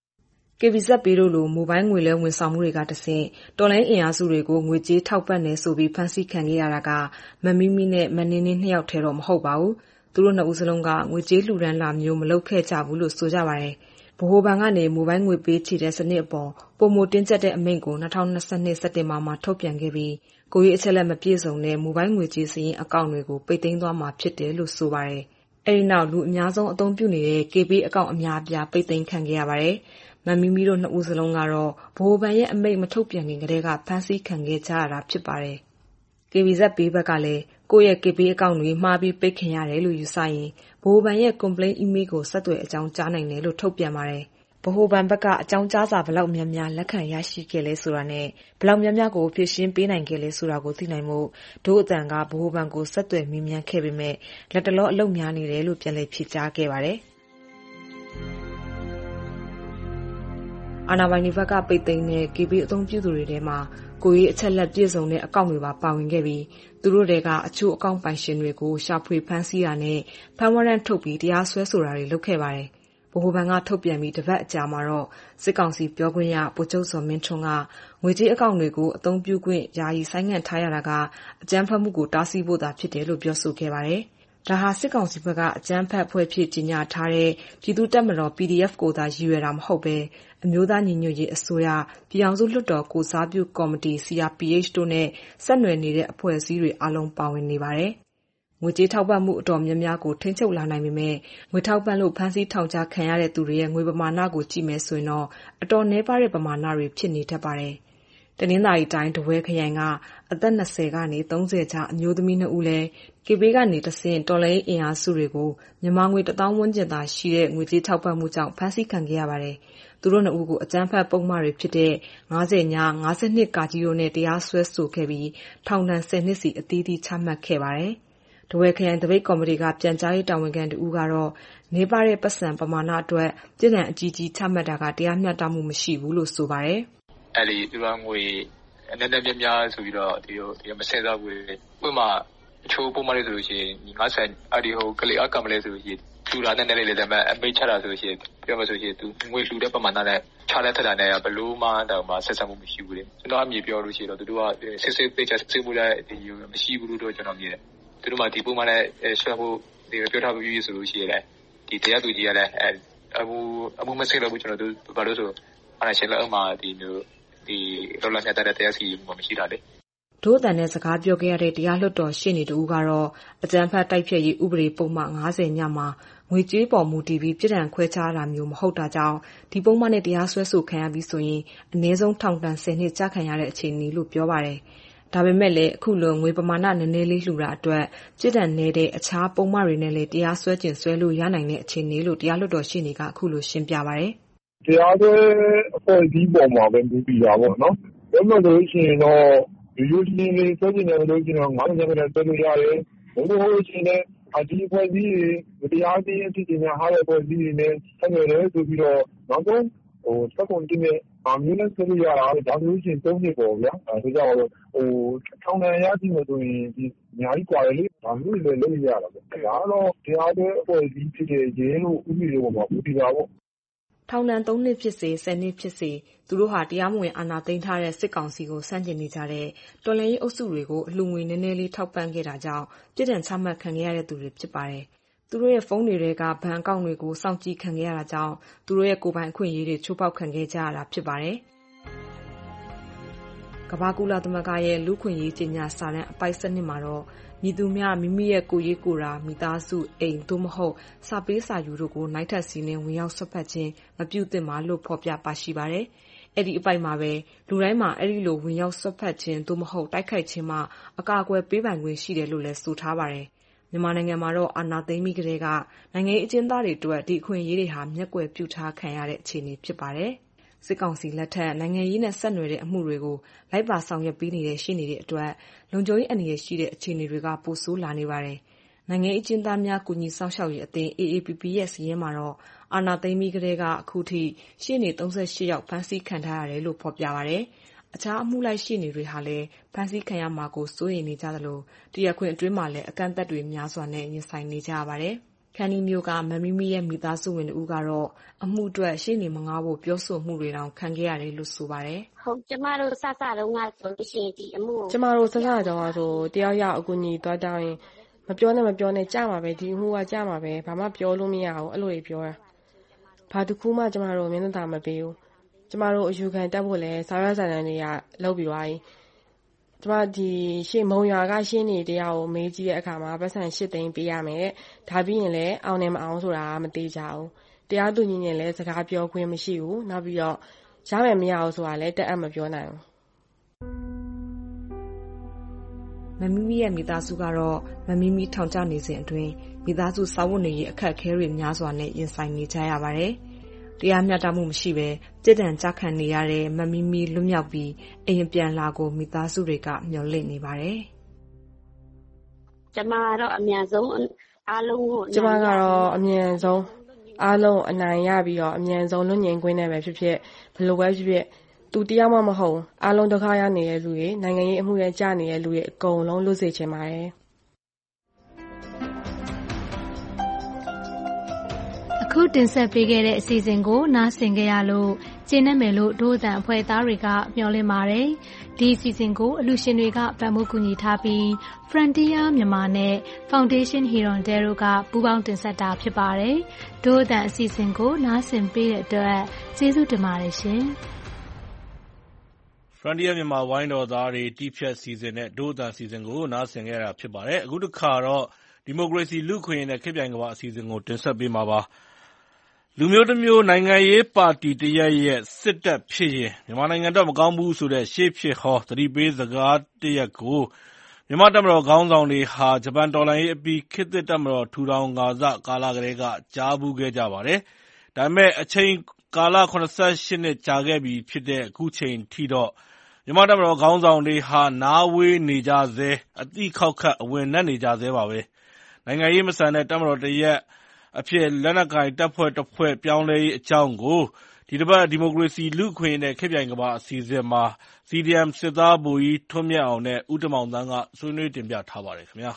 KBZ ပေးလို့လိုမိုဘိုင်းငွေလဲဝန်ဆောင်မှုတွေကတဆင့်တော်လိုင်းအင်အားစုတွေကိုငွေကြေးထောက်ပံ့နေဆိုပြီးဖန်ဆီးခံခဲ့ရတာကမမီမီနဲ့မနင်းနှစ်ယောက်ထဲတော့မဟုတ်ပါဘူးသူတို့နှစ်ဦးစလုံးကငွေကြေးလှူဒန်းလာမျိုးမလုပ်ခဲ့ကြဘူးလို့ဆိုကြပါတယ်ဗဟိုဘဏ်ကနေမိုဘိုင်းငွေပေးချေတဲ့စနစ်အပေါ်ပုံမတင်းကျပ်တဲ့အမိန့်ကို2022စက်တင်ဘာမှာထုတ်ပြန်ခဲ့ပြီးကိုကြီးအချက်လက်မပြည့်စုံတဲ့မိုဘိုင်းငွေကြေးစည်းရင်းအကောင့်တွေကိုပိတ်သိမ်းသွားမှာဖြစ်တယ်လို့ဆိုပါတယ်အဲဒီနောက်လူအများဆုံးအသုံးပြုနေတဲ့ KB အကောင့်အများအပြားပိတ်သိမ်းခံခဲ့ရပါတယ်မမီမီတို့နှစ်ဦးစလုံးကတော့ဗဟိုဘဏ်ရဲ့အမိန့်မထုတ်ပြန်ခင်ကတည်းကဖမ်းဆီးခံခဲ့ကြရတာဖြစ်ပါတယ်။ KBZ ပေးဘက်ကလည်းကိုယ့်ရဲ့ KB အကောင့်တွေမှားပြီးပိတ်ခံရတယ်လို့ယူဆရင်ဗဟိုဘဏ်ရဲ့ complaint email ကိုဆက်သွယ်အကြောင်းကြားနိုင်တယ်လို့ထုတ်ပြန်ပါတယ်။ဗဟိုဘဏ်ဘက်ကအကြောင်းကြားစာဘယ်လောက်များများလက်ခံရရှိခဲ့လဲဆိုတာနဲ့ဘယ်လောက်များများကိုဖြည့်ရှင်းပေးနိုင်ခဲ့လဲဆိုတာကိုသိနိုင်မှုဒို့အတန်ကဗဟိုဘဏ်ကိုဆက်သွယ်မေးမြန်းခဲ့ပေမဲ့လက်တလောအလုပ်များနေတယ်လို့ပြန်လည်ဖြေကြားခဲ့ပါတယ်။အာဏာပိုင်တွေဘက်ကပိတ်သိမ်းတဲ့ KB အသုံးပြုသူတွေထဲမှာကိုယ်ရေးအချက်လက်ပြည့်စုံတဲ့အကောင့်တွေပါဝင်ခဲ့ပြီးသူတို့တွေကအချို့အကောင့်ပိုင်ရှင်တွေကိုရှာဖွေဖမ်းဆီးတာနဲ့ဖမ်းဝရမ်းထုတ်ပြီးတရားစွဲဆိုတာတွေလုပ်ခဲ့ပါတယ်။ဗဟိုဘဏ်ကထုတ်ပြန်ပြီးတစ်ပတ်အကြာမှာတော့စစ်ကောင်စီပြောခွင့်ရဗိုလ်ချုပ်စောမင်းထွန်းကငွေကြေးအကောင့်တွေကိုအသုံးပြုခွင့်ယာယီဆိုင်းငံ့ထားရတာကအကြမ်းဖက်မှုကိုတားဆီးဖို့သာဖြစ်တယ်လို့ပြောဆိုခဲ့ပါတယ်။ဒါဟာစစ်ကောင်စီဘက်ကအကြမ်းဖက်အဖွဲ့ဖြစ်ကြီးညာထားတဲ့ပြည်သူ့တပ်မတော် PDF ကိုသာရည်ရွယ်တာမဟုတ်ပဲအမျိုးသားညီညွတ်ရေးအစိုးရပြည်အောင်စုလွှတ်တော်ကိုစားပြုကော်မတီ CRPH တို့နဲ့ဆက်နွယ်နေတဲ့အဖွဲ့အစည်းတွေအလုံးပါဝင်နေပါတယ်။ငွေကြေးထောက်ပံ့မှုအတော်များများကိုထိန်းချုပ်လာနိုင်ပေမဲ့ငွေထောက်ပံ့လို့ဖမ်းဆီးထောင်ချခံရတဲ့သူတွေရဲ့ငွေပမာဏကိုကြည့်မယ်ဆိုရင်တော့အတော်နည်းပါးတဲ့ပမာဏတွေဖြစ်နေတတ်ပါတယ်။တနင်္သာရီတိုင်းထားဝယ်ခရိုင်ကအသက်20ကနေ30ကြားအမျိုးသမီး2ဦးလည်းKBကနေတဆင့်တော်လှန်ရေးအင်အားစုတွေကိုမြန်မာငွေ1000ဝန်းကျင်သာရှိတဲ့ငွေကြေးထောက်ပံ့မှုကြောင့်ဖမ်းဆီးခံခဲ့ရပါတယ်။သူတို့2ဦးကိုအကြမ်းဖက်ပုံမှားတွေဖြစ်တဲ့50ည52ကာကြီးတို့နဲ့တရားစွဲဆိုခဲ့ပြီးထောင်ဒဏ်10နှစ်စီအသီးသီးချမှတ်ခဲ့ပါတယ်။ထားဝယ်ခရိုင်တပိတ်ကော်မတီကပြန်ကြားရေးတာဝန်ခံတူဦးကတော့နေပါတဲ့ပတ်စံပမာဏအတွက်ပြည်ထောင်အကြီးကြီးချမှတ်တာကတရားမျှတမှုမရှိဘူးလို့ဆိုပါတယ်။အဲ့ဒီသူကငွေအနေနဲ့များများဆိုပြီးတော့ဒီမစင်စားဘူးဥပမာအချိုးပုံမှန်လေးဆိုလို့ရှိရင်50အဲ့ဒီဟိုကလေးအကမလေးဆိုလို့ရှိရင်သူလာနဲ့လေးဒါပေမဲ့အမိတ်ချတာဆိုလို့ရှိရင်ပြောမှဆိုရင်သူငွေလှူတဲ့ပမာဏနဲ့ချလက်ထက်တာနဲ့ဘလို့မှတော့မှဆက်ဆံမှုမရှိဘူးလေကျွန်တော်အမြင်ပြောလို့ရှိရင်တော့သူတို့ကစစ်စစ်ပေးချစစ်မှုလည်းဒီမရှိဘူးလို့ကျွန်တော်မြင်တယ်သူတို့မှဒီပုံမှန်နဲ့ဆွဲဖို့ဒီပြောထားပြီးဆိုလို့ရှိရင်ဒီတရားသူကြီးကလည်းအမှုမစင်လို့ကျွန်တော်တို့ဘာလို့ဆိုအဲ့ဒါရှင်းလို့အမှဒီလောလောဆယ်တဲ့တရားစီရင်မှုမရှိတာလေဒို့အတန်နဲ့စကားပြောခဲ့ရတဲ့တရားလွှတ်တော်ရှေ့နေတူကတော့အကြမ်းဖက်တိုက်ဖျက်ရေးဥပဒေပုံမှန်50ညမှာငွေကြေးပေါ်မူတည်ပြီးပြည်ထောင်ခွဲခြားတာမျိုးမဟုတ်တာကြောင့်ဒီပုံမှန်နဲ့တရားစွဲဆိုခံရပြီးဆိုရင်အနည်းဆုံးထောင်ဒဏ်10နှစ်ကြာခံရတဲ့အခြေအနေလို့ပြောပါတယ်။ဒါပေမဲ့လည်းအခုလိုငွေပမာဏနည်းနည်းလေးလှူတာအတွက်ပြည်ထောင်နေတဲ့အခြားပုံမှန်တွေနဲ့လည်းတရားစွဲကျင်ဆွဲလို့ရနိုင်တဲ့အခြေအနေလို့တရားလွှတ်တော်ရှေ့နေကအခုလိုရှင်းပြပါတယ်။တရားစွဲအဖွဲ့အစည်းပေါ်မှာပဲမူတည်တာပေါ့နော်။ဒါမှမဟုတ်ရှင်တော့ဒီလိုချင်းလေးဆွဲကျင်တယ်လို့ကျွန်တော်9ရက်နဲ့ဆွဲလို့ရတယ်။ဘယ်လိုဟုတ်ရှင်လဲအဒီဖွဲ့စည်းတွေတရားသိအဖြစ်ညာဟာတဲ့ဖွဲ့စည်းတွေနဲ့ဆက်နွယ်တယ်ဆိုပြီးတော့နောက်ဆုံးစက်ကွန်တင်းနဲ့မျိုးနဲ့ဆွဲလို့ရတာဒါဆိုရှင်3နှစ်ပေါ့ဗျာ။ဒါကြောင့်ထောင်ဒဏ်ရရှိမှဆိုရင်ဒီအများကြီးกว่าလေဒါမျိုးတွေလည်းလုပ်ရတာပေါ့။ဒါတော့တရားစွဲအဖွဲ့အစည်းဖြစ်တဲ့ရဲလို့ဥပဒေပေါ်မှာမူတည်တာပေါ့ထောင်ဒဏ်3နှစ်ဖြစ်စေ10နှစ်ဖြစ်စေသူတို့ဟာတရားမဝင်အာဏာသိမ်းထားတဲ့စစ်ကောင်စီကိုဆန့်ကျင်နေကြတဲ့တော်လှန်ရေးအုပ်စုတွေကိုအလှူငွေနည်းနည်းလေးထောက်ပံ့ခဲ့တာကြောင့်ပြည်ထောင်ချမှတ်ခံခဲ့ရတဲ့သူတွေဖြစ်ပါတယ်။သူတို့ရဲ့ဖုန်းတွေကဘဏ်အကောင့်တွေကိုစောင့်ကြည့်ခံခဲ့ရတာကြောင့်သူတို့ရဲ့ကိုယ်ပိုင်အခွင့်အရေးတွေချိုးဖောက်ခံခဲ့ကြရတာဖြစ်ပါတယ်။ကမ္ဘာ့ကုလသမဂ္ဂရဲ့လူ့ခွင့်ရေးကြေညာစာတမ်းအပိုဒ်7မှာတော့မည်သူမျှမိမိရဲ့ကိုယ်ရေးကိုယ်တာမိသားစုအိမ်သို့မဟုတ်စာပေးစာယူတို့ကိုနိုင်ထက်စီးနှင်းဝင်ရောက်ဆွတ်ဖက်ခြင်းမပြုသင့်ပါလို့ဖော်ပြပါရှိပါတယ်။အဲ့ဒီအပိုဒ်မှာပဲလူတိုင်းမှာအဲ့ဒီလိုဝင်ရောက်ဆွတ်ဖက်ခြင်းသို့မဟုတ်တိုက်ခိုက်ခြင်းမှာအကာအကွယ်ပေးပိုင်ခွင့်ရှိတယ်လို့လည်းဆိုထားပါတယ်။မြန်မာနိုင်ငံမှာတော့အာဏာသိမ်းပြီးကတည်းကနိုင်ငံရေးအကျဉ်းသားတွေအတွက်ဒီအခွင့်အရေးတွေဟာမျက်ကွယ်ပြုထားခံရတဲ့အခြေအနေဖြစ်ပါတယ်။စစ်ကောင်စီလက်ထက်နိုင်ငံရေးနဲ့ဆက်နွယ်တဲ့အမှုတွေကိုလိုက်ပါဆောင်ရွက်ပေးနေတဲ့ရှေ့နေတဲ့အတွက်လုံခြုံရေးအနေနဲ့ရှိတဲ့အခြေအနေတွေကပိုဆိုးလာနေပါတယ်။နိုင်ငံရေးအကျဉ်းသားများကူညီဆောင်ရှောက်ရေးအသင်း AAPP ရဲ့စာရင်းမှာတော့အာဏာသိမ်းပြီးကတည်းကအခုထိရှေ့နေ38ယောက်ဖမ်းဆီးခံထားရတယ်လို့ဖော်ပြပါတယ်။အခြားအမှုလိုက်ရှေ့နေတွေဟာလည်းဖမ်းဆီးခံရမှာကိုစိုးရိမ်နေကြသလိုတရားခွင်အတွင်းမှာလည်းအကန့်အသတ်တွေများစွာနဲ့ရင်ဆိုင်နေကြရပါတယ်။ခန်းဒီမျိုးကမမီမီရဲ့မိသားစုဝင်တို့ကတော့အမှုအတွက်ရှေ့နေမငားဖို့ပြောဆိုမှုတွေတောင်ခံခဲ့ရတယ်လို့ဆိုပါတယ်။ဟုတ်ကျမတို့စစတော့ငါဆိုရှင်ဒီအမှုကျမတို့စစတော့ဆိုတယောက်ယောက်အကူညီသွားတောင်းရင်မပြောနဲ့ကြာမှာပဲဒီအမှုကကြာမှာပဲဘာမှပြောလို့မရဘူးအဲ့လိုတွေပြောတာ။ဘာတစ်ခုမှကျမတို့မျက်နှာသာမပေးဘူး။ကျမတို့အယူခံတက်ဖို့လဲစာရွက်စာတမ်းတွေကလုပ်ပြီးသွားပြီ။ကျမဒီရှေ့မုံရွာကရှင်းနေတရားကိုမေးကြည့်တဲ့အခါမှာပတ်စံ8သိန်းပေးရမယ်တဲ့။ဒါပြီးရင်လည်းအောင်နေမအောင်ဆိုတာမသေးကြဘူး။တရားသူကြီးနဲ့လည်းစကားပြောခွင့်မရှိဘူး။နောက်ပြီးတော့ရမယ်မရဘူးဆိုတာလည်းတက်အပ်မပြောနိုင်ဘူး။မမီမီရဲ့မိသားစုကတော့မမီမီထောင်ကျနေစဉ်အတွင်းမိသားစုစာဝတ်နေရေးအခက်အခဲတွေများစွာနဲ့ရင်ဆိုင်နေကြရပါတယ်။တရားမျှတမှုမရှိဘဲပြစ်ဒဏ်ကျခံနေရတဲ့မမီမီလွတ်မြောက်ပြီးအိမ်ပြန်လာကိုမိသားစုတွေကမျှော်လင့်နေပါတယ်။ကျမကတော့အမြန်ဆုံးအားလုံးကိုကျမကတော့အမြန်ဆုံးအားလုံးအနိုင်ရပြီးတော့အမြန်ဆုံးလွတ်ငြိမ်ခွင့်နဲ့ပဲဖြစ်ဖြစ်ဘယ်လိုပဲဖြစ်ဖြစ်သူတရားမှမဟုတ်အားလုံးဒုက္ခရောက်နေတဲ့လူတွေနိုင်ငံရေးအမှုတွေကြာနေတဲ့လူတွေအကုန်လုံးလွတ်စေချင်ပါတယ်အခုတင်ဆက်ပေးခဲ့တဲ့အစီအစဉ်ကိုနားဆင်ကြရလို့ကျေနပ်မယ်လို့ဒို့အသံအဖွဲ့သားတွေကမျှော်လင့်ပါတယ်ဒီအစီအစဉ်ကိုအလူရှင်တွေကပံ့ပိုးကူညီထားပြီး Frontier မြန်မာနဲ့ Foundation Hirondelle တို့ကပူးပေါင်းတင်ဆက်တာဖြစ်ပါတယ်ဒို့အသံအစီအစဉ်ကိုနားဆင်ပေးတဲ့အတွက်ကျေးဇူးတင်ပါတယ်ရှင် Frontier မြန်မာဝိုင်းတော်သားတွေတီးဖြတ်စီစဉ်တဲ့ဒို့အသံစီစဉ်ကိုနားဆင်ခဲ့တာဖြစ်ပါတယ်အခုတစ်ခါတော့ဒီမိုကရေစီလူ့အခွင့်အရေးနဲ့ခေတ်ပြိုင်ကမ္ဘာအစီအစဉ်ကိုတင်ဆက်ပေးမှာပါလူမျိုးတစ်မျိုးနိုင်ငံရေးပါတီတစ်ရပ်ရဲ့စစ်တပ်ဖြစ်ရင်မြန်မာနိုင်ငံတော့မကောင်းဘူးဆိုတဲ့ရှေ့ဖြစ်ဟောသတိပေးစကားတစ်ရပ်ကိုမြန်မာတပ်မတော်ခေါင်းဆောင်တွေဟာဂျပန်တော်လှန်ရေးအပြီးခေတ်သစ်တပ်မတော်ထူထောင်ကာလကတည်းကကြားဘူးခဲ့ကြပါတယ်ဒါပေမဲ့အချိန်ကာလ88နှစ်ကြာခဲ့ပြီဖြစ်တဲ့အခုချိန်ထိတော့မြန်မာတပ်မတော်ခေါင်းဆောင်တွေဟာနားဝေးနေကြဆဲအတိခောက်ခတ်အဝင်နက်နေကြဆဲပါပဲနိုင်ငံရေးမဆန်တဲ့တပ်မတော်တစ်ရပ်အဖြစ်လက်နက်ကိုင်တပ်ဖွဲ့တစ်ဖွဲ့ပြောင်းလဲရေးအကြောင်းကိုဒီတစ်ပတ်ဒီမိုကရေစီလူ့အခွင့်အရေးနဲ့ခေတ်ပြိုင်ကမ္ဘာအစီအစဉ်မှာ CDM စစ်သားဗိုလ်ကြီးထွန်းမြတ်အောင်နဲ့ဦးတင်မောင်သန်းကဆွေးနွေးတင်ပြထားပါတယ်ခင်ဗျာ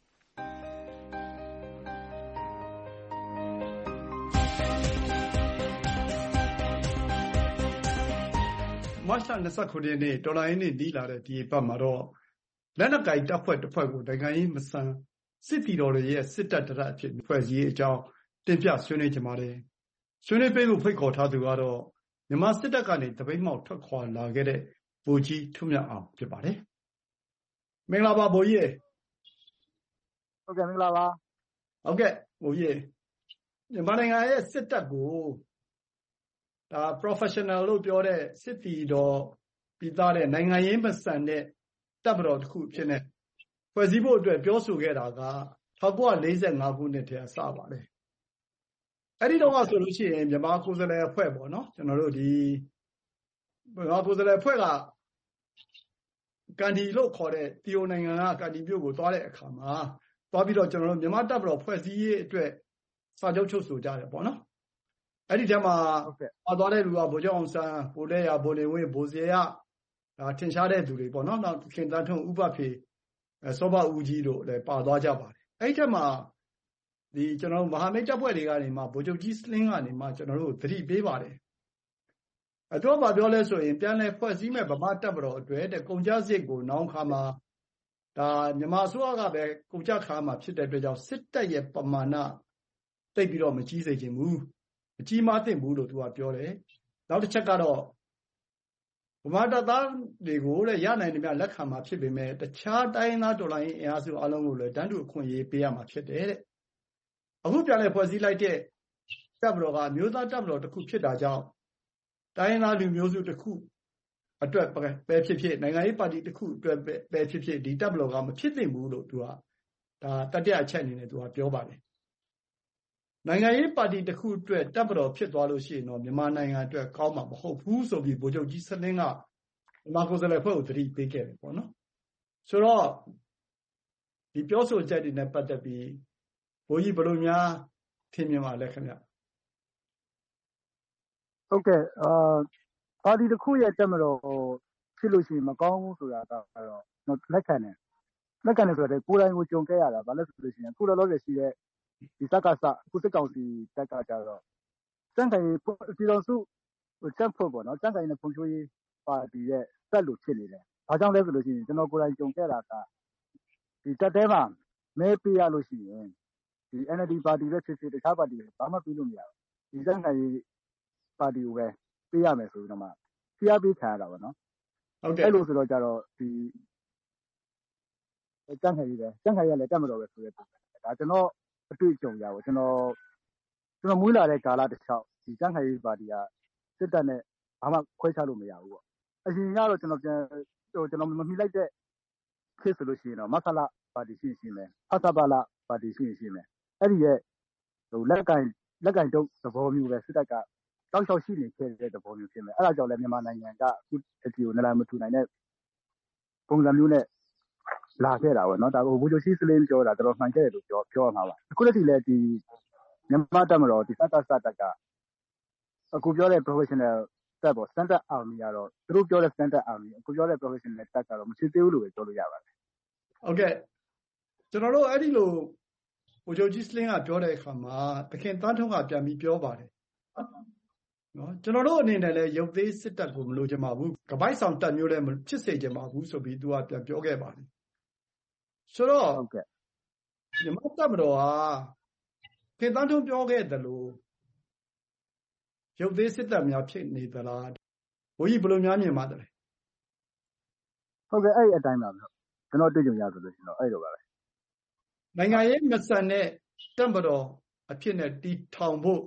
မတ်လ29ရက်နေ့တော်လှန်ရေးနေ့နီးလာတဲ့ဒီပတ်မှာတော့လက်နက်ကိုင်တပ်ဖွဲ့တစ်ဖွဲ့ကိုနိုင်ငံရေးမဆန်စစ်တီတော်တွေရဲ့စစ်တပ်တရက်အဖြစ်ဖွဲ့စည်းအကြောင်းတင်ပြဆွေးနွေးကြပါတယ်။ဆွေးနွေးပေးဖို့ဖိတ်ခေါ်ထားသူကတော့မြန်မာစစ်တပ်ကနေတပိတ်မှောက်ထွက်ခွာလာခဲ့တဲ့ဗိုလ်ကြီးထွန်းမြတ်အောင်ဖြစ်ပါတယ်။မင်္ဂလာပါဗိုလ်ကြီး။ဟုတ်ကဲ့မင်္ဂလာပါ။ဟုတ်ကဲ့ဗိုလ်ကြီးမြန်မာနိုင်ငံရဲ့စစ်တပ်ကိုဒါ professional လို့ပြောတဲ့စစ်တီတော်ပြီးသားတဲ့နိုင်ငံရေးမဆန်တဲ့တပ်မတော်တစ်ခုဖြစ်နေဖွဲ့စည်းဖို့အတွက်ပြောဆိုခဲ့တာက1945ခုနှစ်တည်းကစပါတယ်အဲ့ဒီတော့ဆိုလို့ရှိရင်မြန်မာကိုယ်စားလှယ်အဖွဲ့ပေါ့နော်ကျွန်တော်တို့ဒီမြန်မာကိုယ်စားလှယ်အဖွဲ့ကကန်ဒီလို့ခေါ်တဲ့တီယိုနိုင်ငံကကန်ဒီမြို့ကိုသွားတဲ့အခါမှာသွားပြီးတော့ကျွန်တော်တို့မြန်မာတပ်မတော်ဖွဲ့စည်းရေးအတွက်စာချုပ်ချုပ်ဆိုကြတယ်ပေါ့နော်အဲ့ဒီထဲမှာသွားတဲ့လူကဗိုလ်ချုပ်အောင်ဆန်းဗိုလ်လက်ရဗိုလ်နေဝင်းဗိုလ်စေရဒါထင်ရှားတဲ့သူတွေပေါ့နော်နောက်ခင်တန်းထွန်းဥပဖေစောဘဦးကြီးတို့လည်းပါသွားကြပါတယ်အဲ့ဒီထဲမှာဒီကျွန်တော်တို့မဟာမိတ်တပ်ဖွဲ့တွေကနေမှဗိုလ်ချုပ်ကြီးစလင်းကနေမှကျွန်တော်တို့သတိပေးပါတယ်အတော့ဘာပြောလဲဆိုရင်ပြန်လဲဖွဲ့စည်းမဲ့ဗမာတပ်မတော်အတွက်တဲ့ကုန်ကြစစ်ကိုနောင်ခါမှာဒါမြန်မာအစိုးရကပဲကုန်ကြခါမှာဖြစ်တဲ့အတွက်ကြောင့်စစ်တပ်ရဲ့ပမာဏတိတ်ပြီးတော့မကြီးစေချင်ဘူးအကြီးမားသင့်ဘူးလို့သူကပြောတယ်နောက်တစ်ချက်ကတော့ဗမာတပ်သားတွေကိုလည်းရနိုင်တယ်များလက်ခံမှာဖြစ်ပေမဲ့တခြားတိုင်းသားတော်လိုင်းအင်အားစုအလုံးကိုလည်းတန်းတူအခွင့်အရေးပေးရမှာဖြစ်တယ်တဲ့အခုပြန်လဲဖွဲ့စည်းလိုက်တဲ့တပ်မတော်ကမျိုးသားတပ်မတော်တစ်ခုဖြစ်တာကြောင့်တိုင်းသားလူမျိုးစုတစ်ခုအတွက်ပဲဖြစ်ဖြစ်နိုင်ငံရေးပါတီတစ်ခုအတွက်ပဲဖြစ်ဖြစ်ဒီတပ်မတော်ကမဖြစ်သင့်ဘူးလို့သူကဒါတတိယအချက်အနေနဲ့သူကပြောပါတယ်နိုင်ငံရေးပါတီတစ်ခုအတွက်တပ်မတော်ဖြစ်သွားလို့ရှိရင်တော့မြန်မာနိုင်ငံအတွက်ကောင်းမှာမဟုတ်ဘူးဆိုပြီးဗိုလ်ချုပ်ကြီးစလင်းကမြန်မာကိုယ်စားလှယ်ဖွဲ့ကိုသတိပေးခဲ့တယ်ပေါ့နော်ဆိုတော့ဒီပြောဆိုချက်တွေနဲ့ပတ်သက်ပြီးဘိုးကြီးဘယ်လိုများထင်မြင်ပါလဲခင်ဗျဟုတ်ကဲ့ပါတီတစ်ခုရဲ့တပ်မတော်ဖြစ်လို့ရှိရင်မကောင်းဘူးဆိုတာကတော့လက်ခံတယ်ဆိုတော့ကိုယ်တိုင်ကိုကြုံခဲ့ရတာဘာလဲဆိုလို့ရှိရင်အခုလောလောဆယ်ရှိတဲ့ဒီတက်ကစအခုစစ်ကောင်စီတက်ကကြတော့စံခိုင်ပြည်တော်စုတက်ဖို့ပေါ့နော်စံခိုင်နဲ့ဖွံ့ဖြိုးရေးပါတီရဲ့တက်လို့ဖြစ်နေတယ်ဘာကြောင့်လဲဆိုလို့ရှိရင်ကျွန်တော်ကိုယ်တိုင်ကြုံခဲ့တာကဒီတက်တဲမှာမဲပေးရလို့ရှိရင်ဒီ NLD ပါတီပဲဖြစ်ဖြစ်တခြားပါတီတွေဘာမှပေးလို့မရဘူးဒီစံခိုင်ပါတီကိုပဲပေးရမယ်ဆိုပြီးတော့မှဖျားပေးခံရတာပေါ့နော်ဟုတ်တယ်အဲ့လိုဆိုတော့ကြတော့ဒီစံခိုင်ရလည်းတက်မတော်ပဲဆိုတဲ့ပုံစံဒါကျွန်တော်အတွေ့အကြုံရပါကျွန်တော်မွေးလာတဲ့ကာလတစ်လျှောက်ဒီစံခိုင်ပါတီကစစ်တပ်နဲ့ဘာမှခွဲခြားလို့မရဘူးပေါ့အရင်ကတော့ကျွန်တော်မမှီလိုက်တဲ့ခေတ်ဆိုလို့ရှိရင်တော့မဆလပါတီရှိမယ်ဖဆပါလပါတီရှိမယ်အဲ့ဒီရဲ့လက်ကင်တုပ်သဘောမျိုးပဲစစ်တပ်ကတောက်လျှောက်ရှိနေခဲ့တဲ့သဘောမျိုးဖြစ်မယ်အဲ့ဒါကြောင့်လည်းမြန်မာနိုင်ငံကအခုတတိကိုနလမထူနိုင်တဲ့ပုံစံမျိုးနဲ့လာခဲ့တာပေါ့နော်ဒါကိုဘူဂျိုရှိစလင်းပြောတာတော်တော်မှန်ခဲ့တယ်လို့ပြောရမှာပါအခုတည်းကလည်းဒီမြန်မာတပ်မတော်ဒီစတတပ်ကအခုပြောတဲ့ professional တပ်ပေါ့ standard army ကတော့သူတို့ပြောတဲ့ standard army အခုပြောတဲ့ professional တပ်ကတော့မရှိသေးဘူးလို့ပဲပြောလို့ရပါတယ်ဟုတ်ကဲ့ကျွန်တော်တို့အဲ့ဒီလိုဘူဂျိုကြီးစလင်းကပြောတဲ့အခါမှာသခင်တန်းထုံးကပြန်ပြီးပြောပါတယ်နော်ကျွန်တော်တို့အနေနဲ့လည်းရုပ်သေးစစ်တပ်ကိုမလိုချင်ပါဘူးကပိုက်ဆောင်တပ်မျိုးလည်းမဖြစ်စေချင်ပါဘူးဆိုပြီးသူကပြန်ပြောခဲ့ပါတယ်ဆိုတော့ဟုတ်ကဲ့မြန်မာတပ်မတော်ဟာခင်တန်းထုံးပြောခဲ့တယ်လို့ရုပ်သေးစစ်တပ်များဖြစ်နေသလားဘိုးကြီးဘယ်လိုများမြင်ပါတယ်ဟုတ်ကဲ့အဲ့ဒီအတိုင်းပါဗျကျွန်တော်တွေ့ကြုံရဆိုလို့ရှိရင်တော့အဲ့လိုပါပဲနိုင်ငံရေးမဆန်တဲ့တပ်မတော်အဖြစ်နဲ့တီထောင်ဖို့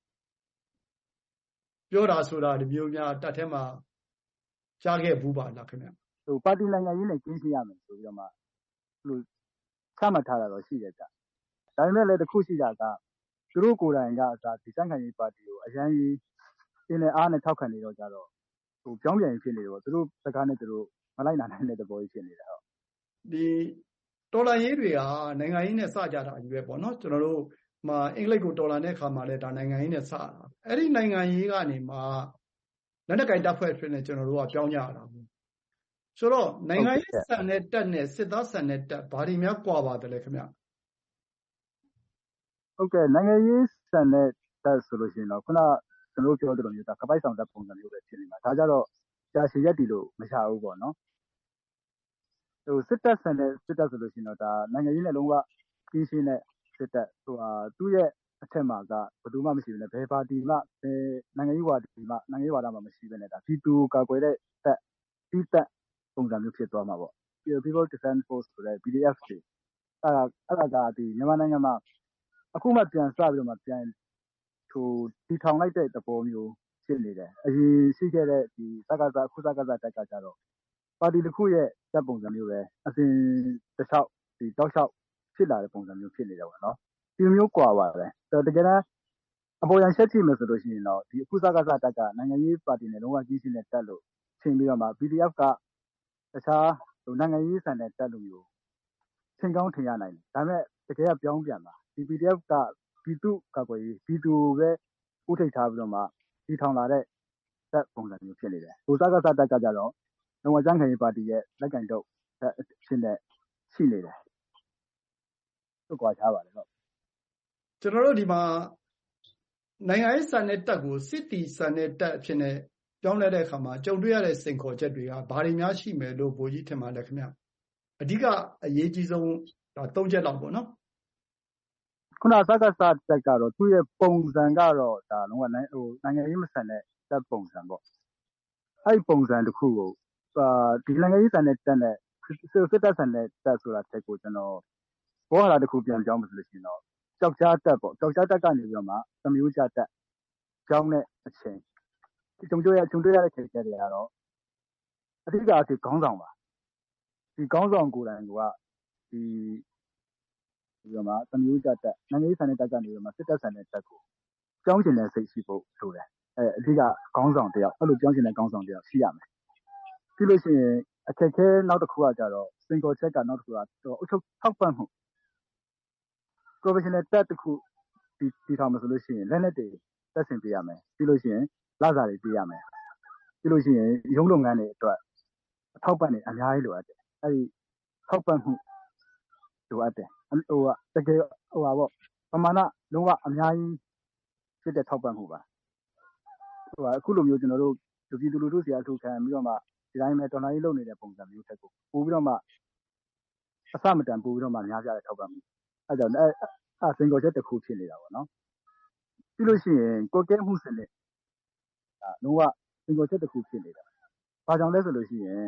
ပြောတာဆိုတာဒီမျိုးများတတ်ထဲမှာကြားခဲ့ဘူးပါလားခင်ဗျဟိုပါတီနိုင်ငံရေးနဲ့ကျင်းရှင်းရမယ်ဆိုပြီးတော့မှလို့ချမှတ်ထားတာတော့ရှိတယ်ကြာဒါပေမဲ့လည်းတစ်ခုရှိတာကသူတို့ကိုယ်တိုင်ကအစားဒီစံခံရေးပါတီကိုအရန်ကြီးအင်းနဲ့အားနဲ့ထောက်ခံနေတော့ကြတော့ဟိုပြောင်းပြန်ဖြစ်နေတော့သူတို့စကားနဲ့သူတို့မလိုက်နိုင်တဲ့သဘောကြီးဖြစ်နေတာဟုတ်ဒီတော်လှန်ရေးတွေကနိုင်ငံရေးနဲ့စကြတာကြီးပဲပေါ့နော်ကျွန်တော်တို့မှာအင်္ဂလိပ်ကိုတော်လှန်တဲ့အခါမှာလည်းဒါနိုင်ငံရေးနဲ့စတာအဲ့ဒီနိုင်ငံရေးကနေမှလက်နက်ကင်တပ်ဖွဲ့ဖြစ်နေကျွန်တော်တို့ကပြောင်းကြရတာဘူးဆိုတော့နိုင်ငံရေးဆန်တဲ့တပ်နဲ့စစ်သားဆန်တဲ့တပ်ဘာတွေများကွာပါတယ်လဲခင်ဗျဟုတ်ကဲ့နိုင်ငံရေးဆန်တဲ့တပ်ဆိုလို့ရှိရင်တော့ခုနကျွန်တော်ပြောသလိုမျိုးဒါကပိုက်ဆောင်တပ်ပုံစံမျိုးပဲဖြစ်နေမှာဒါကြတော့ကြာရှည်ရက်တီလို့မရဘူးပေါ့နော်ဟိုစစ်တပ်ဆန်တဲ့စစ်တပ်ဆိုလို့ရှိရင်တော့ဒါနိုင်ငံရေးနဲ့လုံးဝကြီးရှင်းတဲ့စစ်တပ်ဟိုသူ့ရဲ့အထက်မှာကဘယ်သူမှမရှိဘူးလေဘယ်ပါတီမှဘယ်နိုင်ငံရေးဝါဒီမှနိုင်ငံရေးဝါဒမှမရှိဘဲနဲ့ဒါပြည်သူကာကွယ်တဲ့တပ်ပြီးတပ်ပုံစံမျိုးဖြစ်သွားမှာပေါ့ People Defense Force ဆိုတဲ့ PDF တွေအဲ့ဒါကဒီမြန်မာနိုင်ငံမှာအခုမှပြန်စပြီးတော့မှပြန်ဟိုတီထောင်လိုက်တဲ့သဘောမျိုးဖြစ်နေတယ်အရင်ရှိခဲ့တဲ့ဒီစကားစားခုစကားစားတက်ကကြတော့ပါတီတစ်ခုရဲ့တပ်ပုံစံမျိုးပဲအစဉ်တစ်လျှောက်ဒီတောက်လျှောက်ဖြစ်လာတဲ့ပုံစံမျိုးဖြစ်နေတယ်ပေါ့နော်ဒီမျိုးကွာပါတယ်ဆိုတော့တကယ်တမ်းအပေါ်ရန်ချက်ကြည့်မယ်ဆိုလို့ရှိရင်တော့ဒီအခုစကားစားတက်ကနိုင်ငံရေးပါတီနဲ့လုံးဝကြီးရှိတဲ့တက်လို့ချိန်ပြီးတော့မှ PDF ကတခြားဟိုနိုင်ငံရေးဆန်တဲ့တက်လို့မျိုးချိန်ကောင်းထင်ရနိုင်တယ်ဒါပေမဲ့တကယ်ကပြောင်းပြန်ပါဒီ PDF ကပြည်သူကာကွယ်ရေးပြည်သူပဲဥထိတ်ထားပြီးတော့မှဒီထောင်လာတဲ့တက်ပုံစံမျိုးဖြစ်နေတယ်ဟိုစကားစားတက်ကကြတော့လုံးဝစံခံရေးပါတီရဲ့လက်ကင်တော့ဖြစ်နေရှိနေတယ်ဟုတ်ကွာချပါတယ်ဟုတ်ကျွန်တော်တို့ဒီမှာနိုင်ငံရေးဆန်တဲ့တပ်ကိုစစ်တီဆန်တဲ့တပ်အဖြစ်နဲ့ပြောင်းလဲတဲ့အခါမှာကြုံတွေ့ရတဲ့စိန်ခေါ်ချက်တွေကဘာတွေများရှိမယ်လို့ဘိုးကြီးထင်ပါလဲခင်ဗျအဓိကအရေးကြီးဆုံးဒါ၃ချက်လောက်ပေါ့နော်ခုနစကားစားတက်ကတော့သူ့ရဲ့ပုံစံကတော့ဒါလုံးဝဟိုနိုင်ငံရေးမဆန်တဲ့တပ်ပုံစံပေါ့အဲ့ဒီပုံစံတစ်ခုကိုဒီနိုင်ငံရေးဆန်တဲ့တက်နဲ့စစ်တပ်ဆန်တဲ့တက်ဆိုတာတက်ကိုကျွန်တော်ဘောဟာလာတစ်ခုပြန်ပြောင်းမှဆိုလို့ရှိရင်တော့ကြောက်ကြားတက်ပေါ့ကြောက်ကြားတက်ကနေပြီးတော့မှသမျိုးကြတက်ကြောင်းတဲ့အချိန်ဒီကြုံတွေ့ရတဲ့ခေတ်တွေကတော့အဓိကအဖြစ်ခေါင်းဆောင်ပါဒီခေါင်းဆောင်ကိုယ်တိုင်ကဒီပြီးတော့မှသမျိုးကြတက်နိုင်ငံရေးဆန်တဲ့တက်ကနေပြီးတော့မှစစ်တပ်ဆန်တဲ့တက်ကိုကြောင်းကျင်တဲ့စိတ်ရှိဖို့လိုတယ်အဓိကခေါင်းဆောင်တယောက်အဲ့လိုကြောင်းကျင်တဲ့ခေါင်းဆောင်တယောက်ရှိရမယ်ပြီးလို့ရှိရင်အခက်ခဲနောက်တစ်ခုကကြတော့စင်ကောချက်ကနောက်တစ်ခုကတော့အုပ်ချုပ်ထောက်ပံ့မှု professional တက်တစ်ခုဒီထောင်မှာဆိုလို့ရှိရင်လက်နက်တွေတက်ဆင်ပေးရမယ်ပြီးလို့ရှိရင်လစာတွေပေးရမယ်ပြီးလို့ရှိရင်ရုံးလုပ်ငန်းတွေအတွက်အထောက်ပံ့တွေအများကြီးလိုအပ်တယ်အဲ့ဒီထောက်ပံ့မှုလိုအပ်တယ်ဟိုကတကယ်ဟိုပါပေါ့ပမာဏလုံးဝအများကြီးဖြစ်တဲ့ထောက်ပံ့မှုပါဟိုအခုလိုမျိုးကျွန်တော်တို့ပြည်သူလူထုစီအထူခံပြီးတော့မှဒီတိုင်းပဲတော်လှန်ရေးလုပ်နေတဲ့ပုံစံမျိုးတက်ကိုပို့ပြီးတော့မှအစမတန်ပို့ပြီးတော့မှများပြားတဲ့ထောက်ပံ့မှုအဲ့ကြောင့်စင်ကောချက်တစ်ခုဖြစ်နေတာပေါ့နော်ပြီးလို့ရှိရင်ကိုကဲမှုစနစ်လုံးဝစင်ကောချက်တစ်ခုဖြစ်နေတာဘာကြောင့်လဲဆိုလို့ရှိရင်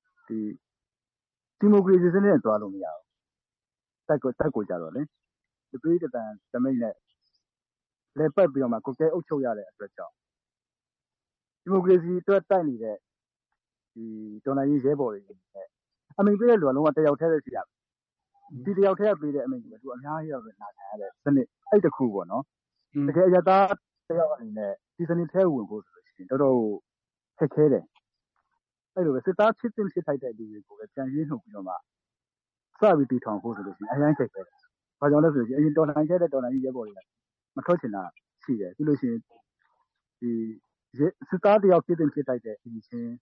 ဒီမိုကရေစီစနစ်နဲ့တွားလို့မရဘူးတက်ကိုကြတော့လေဒီပြည်တန်သမိတ်နဲ့လေပတ်ပြီးတော့မှကိုကဲအုပ်ချုပ်ရတဲ့အတွက်ကြောင့်ဒီမိုကရေစီအတွက်တိုက်နေတဲ့ဒီတော်လှန်ရေးရဲဘော်တွေနဲ့အမိန်ပေးတဲ့လူကလုံးဝတယောက်တည်းပဲရှိရဒီတယောက်တည်းကပေးတဲ့အမိန်ကိုသူအများကြီးတော့နာခံရတဲ့စနစ်အဲ့တခုပေါ့နော်တကယ်အရသားတယောက်အနေနဲ့ဒီစနစ်ထဲဝင်ဖို့ဆိုလို့ရှိရင်တော်တော်ခက်ခဲတယ်အဲ့လိုပဲစစ်သားဖြစ်ထိုက်တဲ့လူတွေကိုပဲပြန်ရင်းနှုတ်ပြီးတော့မှစပြီးတည်ထောင်ဖို့ဆိုလို့ရှိရင်အရင်ခက်ခဲတယ်ဘာကြောင့်လဲဆိုရင်အရင်တော်လှန်ခဲ့တဲ့တော်လှန်ရေးရဲဘော်တွေကမထွက်ချင်တာရှိတယ်ပြီးလို့ရှိရင်ဒီစစ်သားတယောက်ဖြစ်ထိုက်တဲ့ဒီချင်း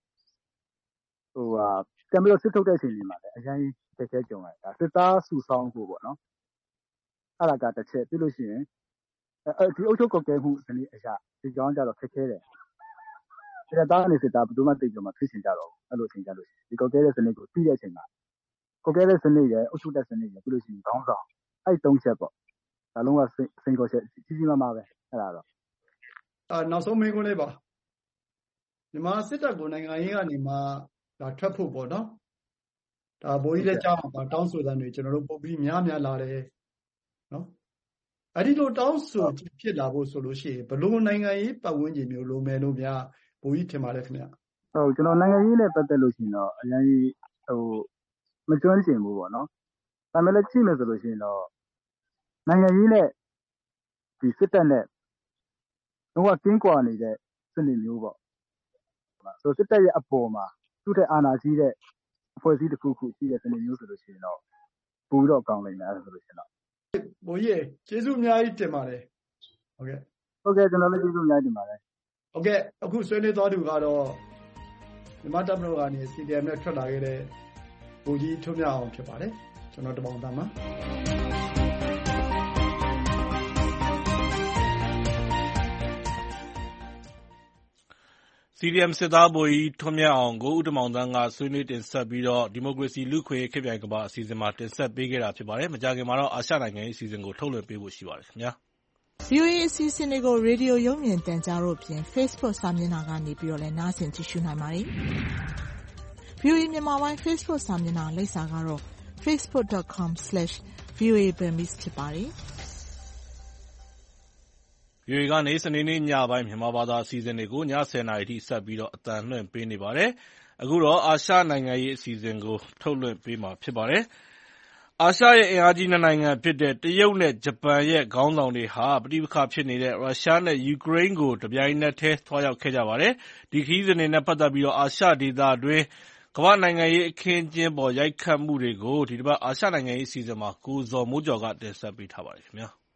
ပြန်ပြီးတော့စစ်ထုတ်တဲ့အချိန်တွေမှာလည်းအရင်ခက်ခဲကြုံရတယ်ဒါစစ်သားစုဆောင်းဖို့ပေါ့နော်အဲ့ဒါကတစ်ချက်ပြီးလို့ရှိရင်ဒီအုပ်ချုပ်ကော်ကဲမှုစနစ်အရာဒီကြောင်းကြတော့ခက်ခဲတယ်စစ်သားနဲ့စစ်သားဘယ်သူမှသိကြမှာဖြစ်ချင်ကြတော့အဲ့လိုအချိန်ကြလို့ရှိရင်ဒီကော်ကဲတဲ့စနစ်ကိုပြီးတဲ့အချိန်မှာကော်ကဲတဲ့စနစ်ရဲ့အုပ်ချုပ်တဲ့စနစ်ရဲ့ပြီးလို့ရှိရင်ခေါင်းဆောင်အဲ့၃ချက်ပေါ့ဒါလုံးဝစိန်ခေါ်ချက်ကြီးမားမားပဲအဲ့ဒါတော့နောက်ဆုံးမင်းကုန်းလေးပါမြန်မာစစ်တပ်ကိုနိုင်ငံရေးကနေမှဒါထွက်ဖို့ပေါ့နော်ဒါဘိုးကြီးလက်ကြောင်းပါတောင်းဆိုတဲ့တွေကျွန်တော်တို့ပုတ်ပြီးများလာတယ်နော်အဲ့ဒီလိုတောင်းဆိုဖြစ်လာဖို့ဆိုလို့ရှိရင်ဘလို့နိုင်ငံရေးပတ်ဝန်းကျင်မျိုးလိုမယ်လို့များဘိုးကြီးထင်ပါတယ်ခင်ဗျဟုတ်ကျွန်တော်နိုင်ငံရေးနဲ့ပတ်သက်လို့ရှိရင်တော့အရင်မကျွမ်းကျင်ဘူးပေါ့နော်ဒါပေမဲ့လည်းကြည့်မယ်ဆိုလို့ရှိရင်တော့နိုင်ငံရေးနဲ့ဒီစစ်တပ်နဲ့တော့ကင်းကွာနေတဲ့စနစ်မျိုးပေါ့ဆိုစစ်တပ်ရဲ့အပေါ်မှာသူ့တဲ့အာဏာကြီးတဲ့အဖွဲ့အစည်းတစ်ခုခုရှိတဲ့စနစ်မျိုးဆိုလို့ရှိရင်တော့ပူတော့ကောင်းနိုင်တယ်ဆိုလို့ရှိရင်တော့ဘိုးကြီးကျေးဇူးအများကြီးတင်ပါတယ်ဟုတ်ကဲ့ကျွန်တော်လည်းကျေးဇူးအများကြီးတင်ပါတယ်ဟုတ်ကဲ့အခုဆွေးနွေးသွားသူကတော့မြန်မာတပ်မတော်ကနေ CDM နဲ့ထွက်လာခဲ့တဲ့ဘိုးကြီးထွန်းမြတ်အောင်ဖြစ်ပါတယ်ကျွန်တော်တပေါင်းသားမှာ CDM စစ်သားဗိုလ်ကြီးထွန်းမြတ်အောင်ကိုဦးတမောင်သန်းကဆွေးနွေးတင်ဆက်ပြီးတော့ဒီမိုကရေစီလူ့ခွင့်ရေးခေတ်ပြိုင်ကမ္ဘာအစီအစဉ်မှာတင်ဆက်ပေးခဲ့တာဖြစ်ပါတယ်။မကြာခင်မှာတော့အာရှနိုင်ငံရေးအစီအစဉ်ကိုထုတ်လွှင့်ပေးဖို့ရှိပါတယ်ခင်ဗျာ။ VOA အစီအစဉ်တွေကိုရေဒီယိုရုပ်မြင်သံကြားတို့ဖြင့် Facebook စာမျက်နှာကနေပြီးတော့လည်းနားဆင်ကြည့်ရှုနိုင်ပါတယ်။ VOA မြန်မာပိုင်း Facebook စာမျက်နှာလိပ်စာကတော့ facebook.com/voaburmese ဖြစ်ပါတယ်။ VOA ကနေစနေနေ့ညပိုင်းမြန်မာဘာသာအစီအစဉ်တွေကိုည10:00 နာရီထိဆက်ပြီးတော့အသံလွှင့်ပေးနေပါတယ်။အခုတော့အာရှနိုင်ငံရေးအစီအစဉ်ကိုထုတ်လွှင့်ပေးမှာဖြစ်ပါတယ်။အာရှရဲ့အင်အားကြီးနှစ်နိုင်ငံဖြစ်တဲ့တရုတ်နဲ့ဂျပန်ရဲ့ခေါင်းဆောင်တွေဟာပဋိပက္ခဖြစ်နေတဲ့ရုရှားနဲ့ယူကရိန်းကိုတပြိုင်နက်တည်းသွားရောက်ခဲ့ကြပါတယ်။ဒီခရီးစဉ်တွေနဲ့ပတ်သက်ပြီးတော့အာရှဒေသတွင်းကမ္ဘာ့နိုင်ငံရေးအခင်းအကျင်းပေါ်ရိုက်ခတ်မှုတွေကိုဒီတစ်ပတ်အာရှနိုင်ငံရေးအစီအစဉ်မှာကိုဇော်မိုးကျော်ကတင်ဆက်ပေးထားပါတယ်ခင်ဗျာ။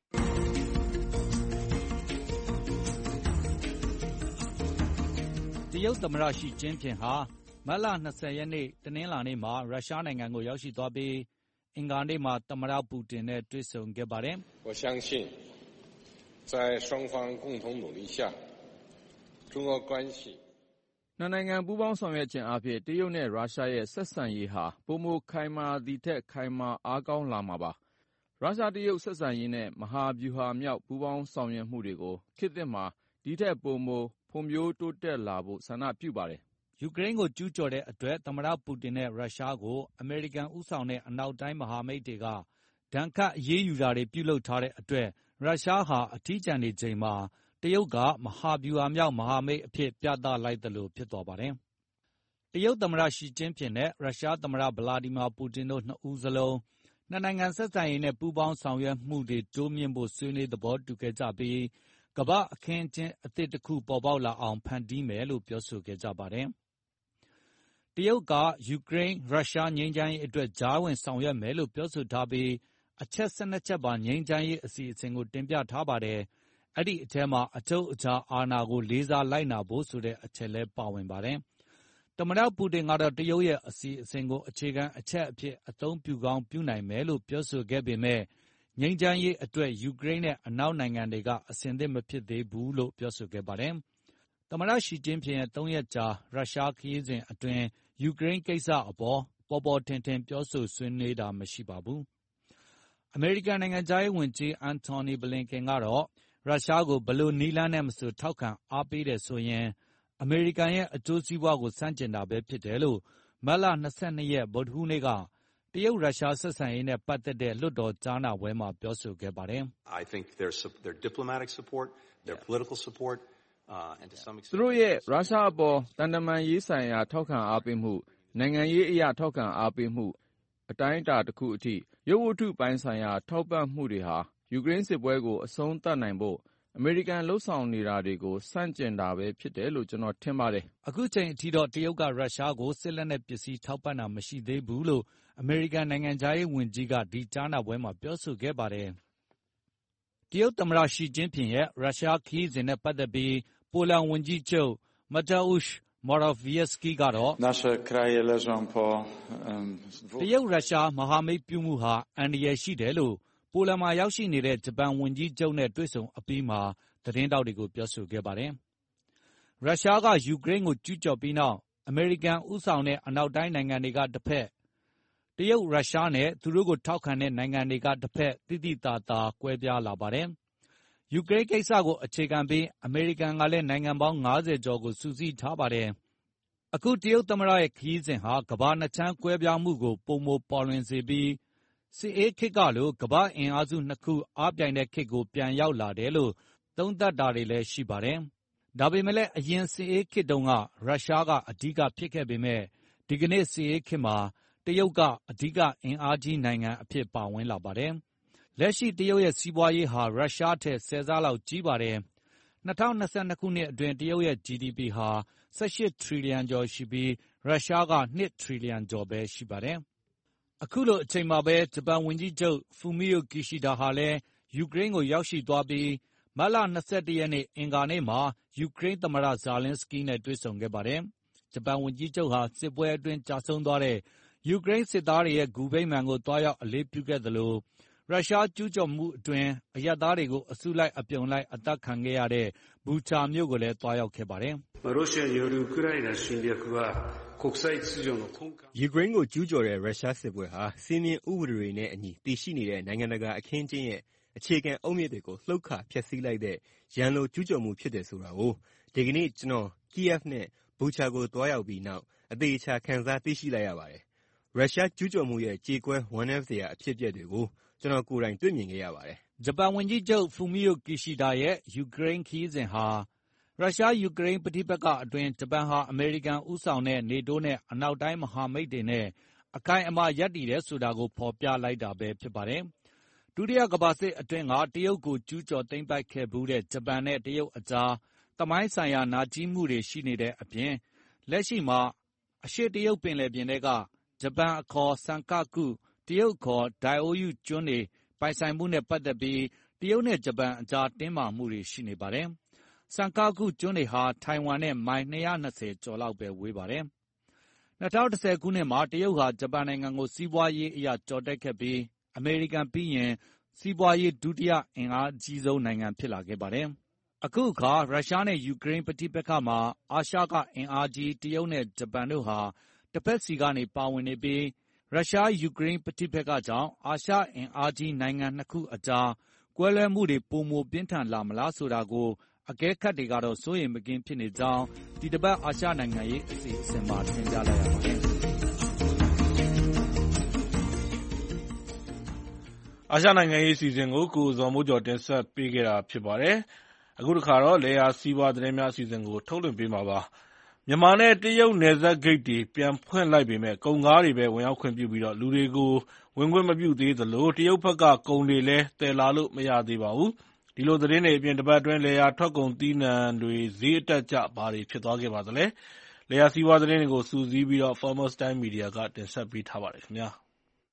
တရုတ်သမ္မတရှီကျင်းဖျင်ဟာမတ်လ20 ရက်နေ့တနင်္လာနေ့မှာရုရှားနိုင်ငံကိုရောက်ရှိသွားပြီးအင်္ဂါနေ့မှာသမ္မတပူတင်နဲ့တွေ့ဆုံခဲ့ပါတယ်။我相信在双方共同努力下中俄关系နှစ်နိုင်ငံပူးပေါင်းဆောင်ရွက်ခြင်းအားဖြင့်တရုတ်နဲ့ရုရှားရဲ့ဆက်ဆံရေးဟာပိုမိုခိုင်မာသည်ထက်ခိုင်မာအားကောင်းလာမှာပါ။ရုရှားတရုတ်ဆက်ဆံရေးနဲ့မဟာဗျူဟာမြောက်ပူးပေါင်းဆောင်ရွက်မှုတွေကိုခေတ်သစ်မှာဒီထက်ပိုမိုဖွံ့ဖြိုးတိုးတက်လာဖို့ဆန္ဒပြုပါတယ်။ယူကရိန်းကိုကျူးကျော်တဲ့အတွက်သမ္မတပူတင်နဲ့ရုရှားကိုအမေရိကန်ဦးဆောင်တဲ့အနောက်တိုင်းမဟာမိတ်တွေကဒဏ်ခတ်အရေးယူတာတွေပြုလုပ်ထားတဲ့အတွက်ရုရှားဟာအထီးကျန်နေချိန်မှာတရုတ်ကမဟာဗျူဟာမြောက်မဟာမိတ်အဖြစ်ပြသလိုက်သလိုဖြစ်သွားပါတယ်။တရုတ်သမ္မတရှီကျင်းဖျင်နဲ့ရုရှားသမ္မတဗလာဒီမာပူတင်တို့နှစ်ဦးစလုံးနှစ်နိုင်ငံဆက်ဆံရေးနဲ့ပူးပေါင်းဆောင်ရွက်မှုတွေတိုးမြှင့်ဖို့ဆွေးနွေးသဘောတူခဲ့ကြပြီးကမ္ဘာ့အခင်းအကျင်းအသစ်တစ်ခုပေါ်ပေါက်လာအောင်ဖန်တီးမယ်လို့ပြောဆိုခဲ့ကြပါတယ်။တရုတ်ကယူကရိန်းရုရှားငြိမ်းချမ်းရေးအတွက်ကြားဝင်ဆောင်ရွက်မယ်လို့ပြောဆိုထားပြီးအချက်12ချက်ပါငြိမ်းချမ်းရေးအစီအစဉ်ကိုတင်ပြထားပါတယ်။အဲ့ဒီအထဲမှာအချုပ်အခြာအာဏာကိုလေးစားလိုက်နာဖို့ဆိုတဲ့အချက်လည်းပါဝင်ပါတယ်။သမ္မတပူတင်ကတော့တရုတ်ရဲ့အစီအစဉ်ကိုအခြေခံအချက်အဖြစ်အသုံးပြုကောင်းပြုနိုင်မယ်လို့ပြောဆိုခဲ့ပေမဲ့ငြိမ်းချမ်းရေးအတွက်ယူကရိန်းနဲ့အနောက်နိုင်ငံတွေကအဆင်သင့်မဖြစ်သေးဘူးလို့ပြောဆိုခဲ့ပါတယ်။သမ္မတရှီကျင်းဖျင်ရဲ့3 ရက်ကြာရုရှားခရီးစဉ်အတွင်းယူကရိန်းကိစ္စအပေါ်ပေါ်ပေါ်ထင်ထင်ပြောဆိုဆွေးနွေးတာမရှိပါဘူး။အမေရိကန်နိုင်ငံခြားရေးဝန်ကြီးအန်တိုနီဘလင်ကန်ကတော့ရုရှားကိုဘယ်လိုနည်းလမ်းနဲ့မဆိုထောက်ခံအားပေးတယ်ဆိုရင်အမေရိကန်ရဲ့အကျိုးစီးပွားကိုဆန့်ကျင်တာပဲဖြစ်တယ်လို့မတ်လ22 ရက်ဗုဒ္ဓဟူးနေ့ကတရုတ်ရုရှားဆက်ဆံရေးနဲ့ပတ်သက်တဲ့လွှတ်တော်ကြားနာပွဲမှာပြောဆိုခဲ့ပါတယ်သူတို့ရဲ့ရုရှားအပေါ်တန်တမာရေးဆိုင်ရာထောက်ခံအားပေးမှုနိုင်ငံရေးအရထောက်ခံအားပေးမှုအတိုင်းအတာတစ်ခုအထိရုပ်ဝတ္ထုပိုင်းဆိုင်ရာထောက်ပံ့မှုတွေဟာယူကရိန်းစစ်ပွဲကိုအဆုံးသတ်နိုင်ဖို့အမေရိကန်လှုပ်ဆောင်နေတာတွေကိုဆန့်ကျင်တာပဲဖြစ်တယ်လို့ကျွန်တော်ထင်ပါတယ်။အခုချိန်အထိတော့တရုတ်ကရုရှားကိုစစ်လက်နက်ပစ္စည်းထောက်ပံ့တာမရှိသေးဘူးလို့အမေရိကန်နိုင်ငံခြားရေးဝန်ကြီးကဒီကြားနာပွဲမှာပြောဆိုခဲ့ပါတယ်။တရုတ်သမ္မတရှီကျင်းဖျင်ရဲ့ရုရှားခရီးစဉ်နဲ့ပတ်သက်ပြီးပိုလန်ဝန်ကြီးချုပ် Mateusz Morawiecki ကတော့တရုတ်ရုရှားမဟာမိတ်ပြုမှုဟာအန္တရာယ်ရှိတယ်လို့ပိုလန်မှာရောက်ရှိနေတဲ့ဂျပန်ဝန်ကြီးချုပ်နဲ့တွေ့ဆုံအပြီးမှာသတင်းထောက်တွေကိုပြောဆိုခဲ့ပါတယ်။ရုရှားကယူကရိန်းကိုကျူးကျော်ပြီးနောက်အမေရိကန်ဦးဆောင်တဲ့အနောက်တိုင်းနိုင်ငံတွေကတစ်ဖက်တရုတ်ရုရှားနဲ့သူတို့ကိုထောက်ခံတဲ့နိုင်ငံတွေကတစ်ဖက်တိတိတသာကွဲပြားလာပါတယ်။ယူကရိန်းကိစ္စကိုအခြေခံပြီးအမေရိကန်ကလည်းနိုင်ငံပေါင်း50ကျော်ကိုစုစည်းထားပါတယ်။အခုတရုတ်သမ္မတရဲ့ခရီးစဉ်ဟာကမ္ဘာနှစ်ချမ်းကွဲပြားမှုကိုပုံမပေါ်လွင်စေပြီးစစ်အေးခေတ်ကလိုကမ္ဘာအင်အားစုနှစ်ခုအားပြိုင်တဲ့ခေတ်ကိုပြန်ရောက်လာတယ်လို့သုံးသပ်တာတွေလည်းရှိပါတယ်။ဒါပေမဲ့လည်းအရင်စစ်အေးခေတ်တုန်းကရုရှားကအဓိကဖြစ်ခဲ့ပေမဲ့ဒီကနေ့စစ်အေးခေတ်မှာတရုတ်ကအဓိကအင်အားကြီးနိုင်ငံအဖြစ်ပါဝင်လာပါတယ်။လက်ရှိတရုတ်ရဲ့စီးပွားရေးဟာရုရှားထက်10ဆလောက်ကြီးပါတယ်။2022ခုနှစ်အတွင်းတရုတ်ရဲ့ GDP ဟာ18ထရီလီယံကျော်ရှိပြီးရုရှားက2ထရီလီယံကျော်ပဲရှိပါတယ်။အခုလိုအချိန်မှာပဲဂျပန်ဝန်ကြီးချုပ်ဖူမီယိုကီရှီဒါဟာလည်းယူကရိန်းကိုရောက်ရှိသွားပြီးမတ်လ21ရက်နေ့အင်္ဂါနေ့မှာယူကရိန်းသမ္မတဇာလင်းစကီးနဲ့တွေ့ဆုံခဲ့ပါတယ်။ဂျပန်ဝန်ကြီးချုပ်ဟာစစ်ပွဲအတွင်းကျဆုံးသွားတဲ့ယူကရိန်းစစ်သားတွေရဲ့ဂူဗိမာန်ကိုတွားရောက်အလေးပြုခဲ့သလိုရုရှားကျူးကျော်မှုအတွင်းအရပ်သားတွေကိုအစုလိုက်အပြုံလိုက်အသတ်ခံခဲ့ရတဲ့ဘူချာမြို့ကိုလည်းတွားရောက်ခဲ့ပါတယ်။ယူကရိန်းကိုကျူးကျော်တဲ့ရုရှားစစ်ပွဲဟာစည်းမျဉ်းဥပဒေတွေနဲ့အညီတည်ရှိနေတဲ့နိုင်ငံတကာအခင်းအကျင်းရဲ့အခြေခံအုတ်မြစ်တွေကိုလှုပ်ခါဖျက်ဆီးလိုက်တဲ့ရန်လိုကျူးကျော်မှုဖြစ်တယ်ဆိုတာကိုဒီကနေ့ကျွန်တော်ကီယက်နဲ့ဘူချာကိုတွားရောက်ပြီးနောက်အသေးချာခံစားသိရှိလိုက်ရပါတယ်။ရုရှားကျူးကျော်မှုရဲ့ကြေကွဲဝမ်းနည်းစရာအဖြစ်အပျက်တွေကိုကျွန်တော်ကိုယ်တိုင်တွေ့မြင်ခဲ့ရပါတယ်။ဂျပန်ဝန်ကြီးချုပ်ဖူမီယိုကီရှီဒါရဲ့ယူကရိန်းခရီးစဉ်ဟာရုရှားယူကရိန်းပဋိပက္ခအတွင်းဂျပန်ဟာအမေရိကန်ဦးဆောင်တဲ့နေတိုးနဲ့အနောက်တိုင်းမဟာမိတ်တွေနဲ့အခိုင်အမာရပ်တည်တယ်ဆိုတာကိုဖော်ပြလိုက်တာပဲဖြစ်ပါတယ်။ဒုတိယကမ္ဘာစစ်အတွင်းကတရုတ်ကိုကျူးကျော်သိမ်းပိုက်ခဲ့ဘူးတဲ့ဂျပန်နဲ့တရုတ်အကြားသမိုင်းဆိုင်ရာနာကျည်းမှုတွေရှိနေတဲ့အပြင်လက်ရှိမှာအရှေ့တရုတ်ပင်လယ်ပြင်ထဲကဂျပန်အခေါ်ဆန်ကာကုတရုတ်ခေါ်ဒိုင်အိုယုကျွန်းတွေပိုင်ဆိုင်မှုနဲ့ပတ်သက်ပြီးတရုတ်နဲ့ဂျပန်အကြားတင်းမာမှုတွေရှိနေပါတယ်။ဆန်ကာကုကျွန်းတွေဟာထိုင်ဝမ်နဲ့မိုင်220ကျော်လောက်ပဲဝေးပါတယ်။2010ခုနှစ်မှာတရုတ်ဟာဂျပန်နိုင်ငံကိုစီးပွားရေးအရကျော်တက်ခဲ့ပြီးအမေရိကန်ပြီးရင်စီးပွားရေးဒုတိယအင်အားကြီးဆုံးနိုင်ငံဖြစ်လာခဲ့ပါတယ်။အခုအခါရုရှားနဲ့ယူကရိန်းပဋိပက္ခမှာအာရှကအင်အားကြီးတရုတ်နဲ့ဂျပန်တို့ဟာတစ်ဖက်စီကနေပါဝင်နေပြီးရုရှားယူကရိန်းပဋိပက္ခကြောင့်အာရှအင်အားကြီးနိုင်ငံနှစ်ခုအကြားကွဲလွဲမှုတွေပိုမိုပြင်းထန်လာမလားဆိုတာကိုအကဲခတ်တွေကတော့စိုးရိမ်မကင်းဖြစ်နေကြောင်းဒီတစ်ပတ်အာရှနိုင်ငံရေးအစီအစဉ်မှာတင်ပြလိုက်ရပါတယ်။အာရှနိုင်ငံရေးအစီအစဉ်ကိုကိုဇော်မိုးကျော်တင်ဆက်ပေးခဲ့တာဖြစ်ပါတယ်။အခုတစ်ခါတော့လယ်ယာစီးပွားသတင်းများအစီအစဉ်ကိုထုတ်လွှင့်ပေးမှာပါ။မြန်မာနဲ့တရုတ်နယ်စပ်ဂိတ်တွေပြန်ဖွင့်လိုက်ပေမဲ့ကုန်ကားတွေပဲဝင်ရောက်ခွင့်ပြုပြီးလူတွေကိုဝင်ခွင့်မပြုသေးသလိုတရုတ်ဘက်ကကုန်တွေလည်းသယ်လာလို့မရသေးပါဘူး။ဒီလိုသတင်းတွေအပြင်တပတ်အတွင်းလယ်ယာထွက်ကုန်သီးနှံတွေဈေးအတက်အကျဘာတွေဖြစ်သွားခဲ့ပါသလဲ။လယ်ယာစီးပွားသတင်းတွေကိုစုစည်းပြီး Farmers Time Media ကတင်ဆက်ပေးထားပါတယ်ခင်ဗျာ။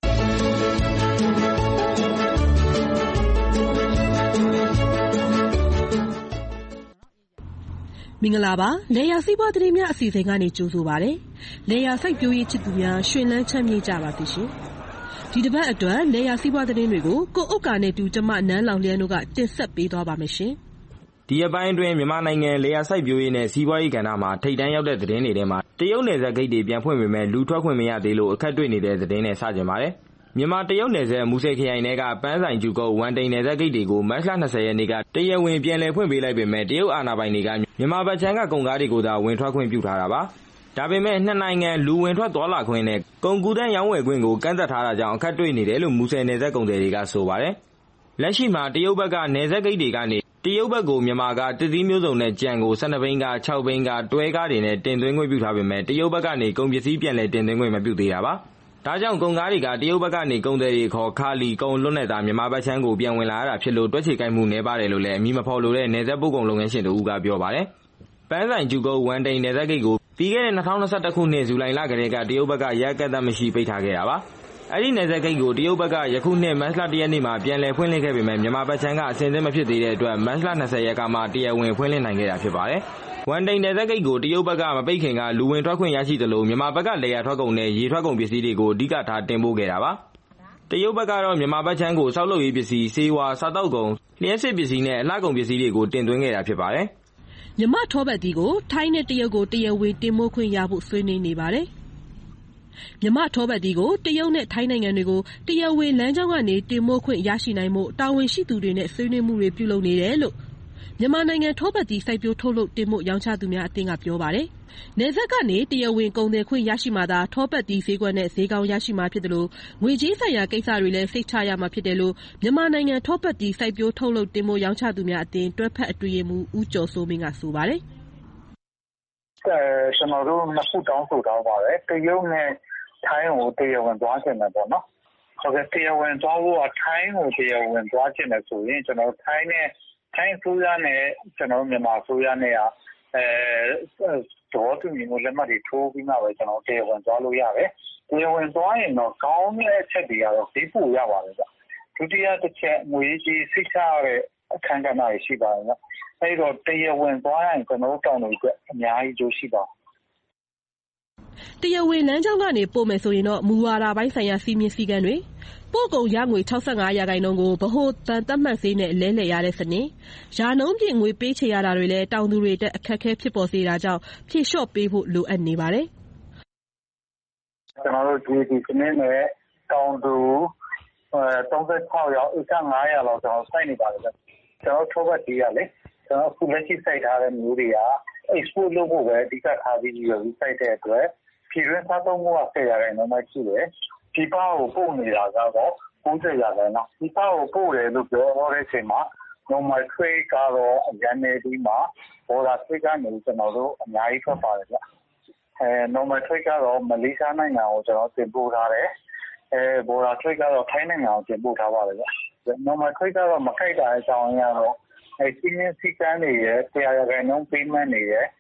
မင်္ဂလာပါလယ်ယာစီးပွားသတင်းများအစီအစဉ်ကနေကြိုဆိုပါရစေလယ်ယာစိုက်ပျိုးရေးချစ်သူများရှင်လန်းချမ်းမြေ့ကြပါစေရှင်ဒီတစ်ပတ်အတွက်လယ်ယာစီးပွားသတင်းတွေကိုကိုဥက္ကာနဲ့တူကျမနန်းလောင်လျန်းတို့ကတင်ဆက်ပေးသွားပါမယ်ရှင်ဒီအပိုင်းအတွင်းမြန်မာနိုင်ငံလယ်ယာစိုက်ပျိုးရေးနဲ့စီးပွားရေးကဏ္ဍမှာထိပ်တန်းရောက်တဲ့သတင်းတွေထဲမှာတရုတ်နယ်စပ်ဂိတ်တွေပြန်ဖွင့်ပေမဲ့လူထွက်ခွင့်မရသေးလို့အခက်တွေ့နေတဲ့သတင်းနဲ့စကြင်ပါတယ်မြန်မာတရုတ်နယ်စပ်မူဆယ်ခရိုင်ထဲကပန်းဆိုင်ကျူကုတ်ဝမ်တိန်နယ်စပ်ဂိတ်တွေကိုမတ်လ20ရက်နေ့ကတရားဝင်ပြန်လည်ဖွင့်ပေးလိုက်ပေမဲ့တရုတ်အာဏာပိုင်တွေကမြန်မာဘက်ခြမ်းကကုန်ကားတွေကိုသာဝင်ထွက်ခွင့်ပြုထားတာပါဒါပေမဲ့နှစ်နိုင်ငံလူဝင်ထွက်သွားလာခွင့်နဲ့ကုန်ကူးတန်းရောင်းဝယ်ခွင့်ကိုကန့်သတ်ထားတာကြောင့်အခက်တွေ့နေတယ်လို့မူဆယ်နယ်စပ်ကုန်သည်တွေကဆိုပါတယ်လက်ရှိမှာတရုတ်ဘက်ကနယ်စပ်ဂိတ်တွေကနေတရုတ်ဘက်ကိုမြန်မာကသစ်သီးမျိုးစုံနဲ့ကြံကို12ဘိန်းကား6ဘိန်းကားတွဲကားတွေနဲ့တင်သွင်းခွင့်ပြုထားပေမဲ့တရုတ်ဘက်ကနေကုန်ပစ္စည်းပြန်လည်တင်သွင်းခွင့်မပြုသေးတာပါ။ဒါကြောင့်ကုန်ကားတွေကတရုတ်ဘက်ကနေကုန်သည်တွေခေါ်ခါလီကုန်လွတ်နဲ့သာမြန်မာဘက်ခြမ်းကိုပြန်ဝင်လာရတာဖြစ်လို့တွက်ချေကိုက်မှုနည်းပါတယ်လို့လည်းအမည်မဖော်လိုတဲ့နယ်စပ်ပို့ကုန်လုပ်ငန်းရှင်တို့ကပြောပါတယ်။ပန်းဆိုင်ကျူကုန်းဝမ်တိန်နယ်စပ်ဂိတ်ကိုပြီးခဲ့တဲ့2021ခုနှစ်ဇူလိုင်လကတည်းကတရုတ်ဘက်ကရက်ကတ်သက်မရှိပိတ်ထားခဲ့တာပါ။အဲ့ဒီနယ်စပ်ဂိတ်ကိုတရုတ်ဘက်ကယခုနှစ်မတ်လ1ရက်နေ့မှာပြန်လည်ဖွင့်လှစ်ခဲ့ပေမဲ့မြန်မာဘက်ခြမ်းကအဆင်သင့်မဖြစ်သေးတဲ့အတွက်မတ်လ20ရက်ကမှတရားဝင်ဖွင့်လှစ်နိုင်ခဲ့တာဖြစ်ပါတယ်။ဝမ်တိန်နယ်စပ်ဂိတ်ကိုတရုတ်ဘက်ကမပိတ်ခင်ကလူဝင်ထွက်ခွင့်ရရှိသလိုမြန်မာဘက်ကလေယာထွက်ကုန်နဲ့ရေထွက်ကုန်ပစ္စည်းတွေကိုအဓိကထားတင်ပို့ခဲ့တာပါ။တရုတ်ဘက်ကတော့မြန်မာဘက်ခြမ်းကိုစောက်လုပ်ရေးပစ္စည်း၊ဆေးဝါး၊စားသောက်ကုန်၊လျှပ်စစ်ပစ္စည်းနဲ့အလှကုန်ပစ္စည်းတွေကိုတင်သွင်းခဲ့တာဖြစ်ပါတယ်။မြန်မာထောပတ်သီးကိုထိုင်းနဲ့တရုတ်ကိုတရားဝင်တင်ပို့ခွင့်ရဖို့ဆွေးနွေးနေပါတယ်။မြန်မာထောပတ်သီးကိုတရုတ်နဲ့ထိုင်းနိုင်ငံတွေကိုတရားဝင်လမ်းကြောင်းကနေတင်ပို့ခွင့်ရရှိနိုင်မှုတာဝန်ရှိသူတွေနဲ့ဆွေးနွေးမှုတွေပြုလုပ်နေတယ်လို့မြန်မာနိုင်ငံထောပတ်သီးစိုက်ပျိုးထုတ်လုပ်တင်ပို့ရောင်းချသူများအသင်းကပြောပါတယ်။နယ်စပ်ကနေတရားဝင်ကုန်သွယ်ခွင့်ရရှိမှသာထောပတ်သီးဈေးကွက်နဲ့ဈေးကောင်းရရှိမှာဖြစ်တယ်လို့ငွေကြေးဆိုင်ရာကိစ္စတွေလည်းစိတ်ချရမှာဖြစ်တယ်လို့မြန်မာနိုင်ငံထောပတ်သီးစိုက်ပျိုးထုတ်လုပ်တင်ပို့ရောင်းချသူများအသင်းတွဲဖက်အတွင်းရေးမှူးဦးကျော်စိုးမင်းကဆိုပါတယ်။ကျွန်တော်တို့နှစ်ခုတောင်းဆိုထားပါတယ်။တရုတ်နဲ့ထိုင်းကိုတရားဝင်သွားချင်တယ်ပေါ့နော်။ဟုတ်ကဲ့တရားဝင်သွားဖို့ထိုင်းကိုတရားဝင်သွားချင်တယ်ဆိုရင်ကျွန်တော်ထိုင်းအစိုးရနဲ့ကျွန်တော်မြန်မာအစိုးရနဲ့တော့တူညီမှုလက်မှတ်တွေထိုးပြီးမှပဲကျွန်တော်တရားဝင်သွားလို့ရတယ်။တရားဝင်သွားရင်တော့ကောင်းတဲ့အချက်တွေကတော့ဈေးပိုရပါတယ်ဗျ။ဒုတိယတစ်ချက်ငွေကြီးစိတ်ချရတဲ့အခန်းကဏ္ဍတွေရှိပါတယ်ဗျ။အဲဒီတော့တရားဝင်သွားရင်ကျွန်တော်တောင်းလို့အတွက်အများကြီးကျိုးရှိပါတယ်တရားဝင်လမ်းကြောင်းကနေပို့မယ်ဆိုရင်တော့မူဝါဒပိုင်းဆိုင်ရာစီမင်းစည်းကမ်းတွေပို့ကုန်ရငွေ65%ကိုဗဟိုတန်သက်မှတ်ဈေးနဲ့လဲလှယ်ရတဲ့စနစ်ရာနှုန်းပြည့်ငွေပေးချေရတာတွေလည်းတောင်သူတွေတက်အခက်အခဲဖြစ်ပေါ်စေတာကြောင့်ဖြေလျှော့ပေးဖို့လိုအပ်နေပါတယ်ကျွန်တော်တို့ဒီစနစ်နဲ့တောင်သူ36ရောက်အခါ900လောက်ကျွန်တော်စိုက်နေပါတယ်ကျွန်တော်ထောပတ်တီးရလေကျွန်တော်ခုလက်ရှိစိုက်ထားတဲ့မျိုးတွေက export လုပ်ဖို့ပဲအဓိကထားပြီးစိုက်တဲ့အတွက်ပြည်တွင်းစားသုံးမှုက10%မှရှိတယ်ဒီပါကိုပို့နေတာကတော့90%ဒီပါကိုပို့တယ်လို့ပြောတဲ့အချိန်မှာ normal trade ကတော့အရင်နေပြီးမှ border trade ကနေကျွန်တော်တို့အများကြီးထွက်ပါတယ်ဗျnormal trade ကတော့မလေးရှားနိုင်ငံကိုကျွန်တော်တင်ပို့ထားတယ်border trade ကတော့ထိုင်းနိုင်ငံကိုတင်ပို့ထားပါတယ်ဗျ normal trade ကတော့မခိုက်တာအကြောင်းရတော့စီမင်းစည်းကမ်းတွေရဲ့100% payment တွေရဲ့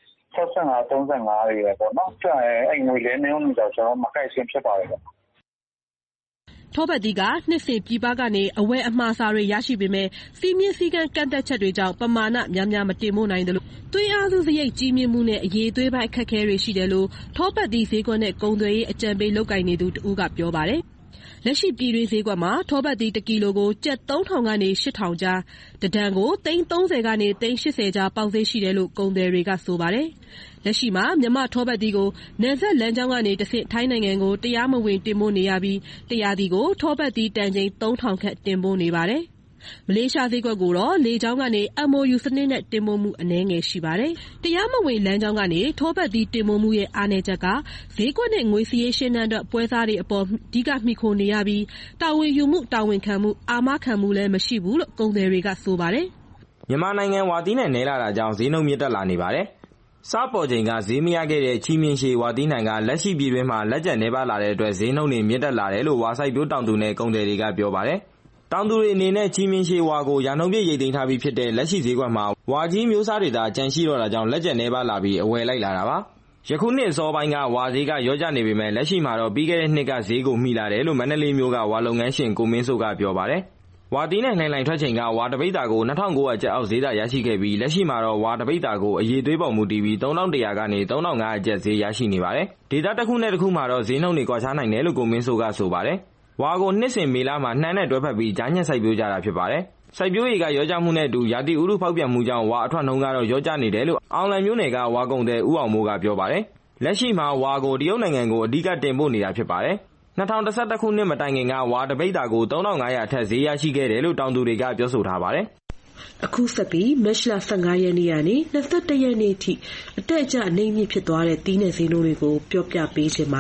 65-35တွေပဲပေါ့နော်အဲ့ငွေလဲနေအောင်တော့ကျွန်တော်မကိုက်ရှင်းဖြစ်ပါတယ်ဗျထောပတ်သီးကနှစ်စဉ်ပြည်ပကနေအဝယ်အမှားစာတွေရရှိပေမဲ့စီမင်းစည်းကမ်းကန့်သက်ချက်တွေကြောင့်ပမာဏများများမတင်ပို့နိုင်တယ်လို့သွေးအားစုစရိတ်ကြီးမြင့်မှုနဲ့အရေးသွေးပိုင်းအခက်အခဲတွေရှိတယ်လို့ထောပတ်သီးဈေးကွက်နဲ့ကုန်သွယ်ရေးအကြံပေးလုပ်ကိုင်နေသူတဦးကပြောပါတယ်လက်ရှိပြည်တွင်းဈေးကွက်မှာထောပတ်သီး1ကီလိုကိုကျပ်3000ကနေ8000ကြားတဒံကို330ကနေ380ကြားပေါက်ဈေးရှိတယ်လို့ကုန်သည်တွေကဆိုပါတယ်လက်ရှိမှာမြန်မာထောပတ်သီးကိုနယ်စပ်လမ်းကြောင်းကနေတဆင့်ထိုင်းနိုင်ငံကိုတရားမဝင်တင်ပို့နေရပြီးတရားသီးကိုထောပတ်သီးတန်ချိန်3000ခန့်တင်ပို့နေပါတယ်မလေးရှားဈေးကွက်ကိုတော့လေကြောင်းကနေ MOU စနစ်နဲ့တင်ပို့မှုအနည်းငယ်ရှိပါတယ်။တရားမဝင်လမ်းကြောင်းကနေထောပတ်သီးတင်ပို့မှုရဲ့အားနည်းချက်ကဈေးကွက်နဲ့ငွေစည်းရှင်းတဲ့အတွက်ပွဲစားတွေအပေါ်အဓိကမှီခိုနေရပြီးတာဝန်ယူမှုတာဝန်ခံမှုအာမခံမှုလည်းမရှိဘူးလို့ကုန်သည်တွေကဆိုပါတယ်။မြန်မာနိုင်ငံဝါသီးနဲ့နဲလာတာကြောင့်ဈေးနှုန်းမြင့်တက်လာနေပါတယ်။စားပေါ်ချိန်ကဈေးမရခဲ့တဲ့ချီမြင့်ရှည်ဝါသီးနိုင်ငံလက်ရှိပြည်တွင်းမှာလက်ကျန်နေပါလာတဲ့အတွက်ဈေးနှုန်းတွေမြင့်တက်လာတယ်လို့ဝါဆိုင်ပြိုးတောင်သူနဲ့ကုန်သည်တွေကပြောပါတယ်။တောင်သူတွေအနေနဲ့ချီမြင့်ရှည်ဝါကိုရာနှုန်းပြည့်ရိတ်သိမ်းထားပြီးဖြစ်တဲ့လက်ရှိဈေးကွက်မှာဝါကြီးမျိုးစားတွေသာကျန်ရှိတော့တာကြောင့်လက်ကျန်နေပါလာပြီးအဝယ်လိုက်လာတာပါ။ယခုနှစ်အစောပိုင်းကဝါဈေးကရောကျနေပေမဲ့လက်ရှိမှာတော့ပြီးခဲ့တဲ့နှစ်ကဈေးကိုမှီလာတယ်လို့မန္တလေးမြို့ကဝါလုပ်ငန်းရှင်ကိုမင်းစိုးကပြောပါတယ်။ဝါသီးနဲ့လှိုင်လှိုင်ထွက်ချိန်ကဝါတပိဿာကို2900ကျပ်အောက်ဈေးသာရရှိခဲ့ပြီးလက်ရှိမှာတော့ဝါတပိဿာကိုအရေးသွေးပေါ်မူတည်ပြီး3100ကနေ3500ကျပ်ဈေးရရှိနေပါတယ်။ဒေသတစ်ခုနဲ့တစ်ခုမှာတော့ဈေးနှုန်းတွေကွာခြားနိုင်တယ်လို့ကိုမင်းစိုးကဆိုပါတယ်။ဝါကိုနှစ်စဉ်မေလမှာနှမ်းနဲ့တွဲဖက်ပြီးကြားညက်စိုက်ပျိုးကြတာဖြစ်ပါတယ်။စိုက်ပျိုးရေးကရောကျမှုနဲ့အတူရာသီဥတုဖောက်ပြန်မှုကြောင့်ဝါအထွက်နှုန်းကတော့ရောကျနေတယ်လို့အောင်လံမျိုးနယ်ကဝါကုန်သည်ဦးအောင်မိုးကပြောပါတယ်။လက်ရှိမှာဝါကိုတရုတ်နိုင်ငံကိုအဓိကတင်ပို့နေတာဖြစ်ပါတယ်။2011ခုနှစ်မတိုင်ခင်ကဝါတပိဿာကို3500အထက်ဈေးရရှိခဲ့တယ်လို့တောင်သူတွေကပြောဆိုထားပါတယ်။အခုဆက်ပြီးမတ်လ15ရက်နေ့ကနေ21ရက်နေ့ထိအတက်အကျအနှိမ့်မြင့်ဖြစ်သွားတဲ့သီးနှံဈေးနှုန်းတွေကိုပြောပြပေးချင်ပါတယ်။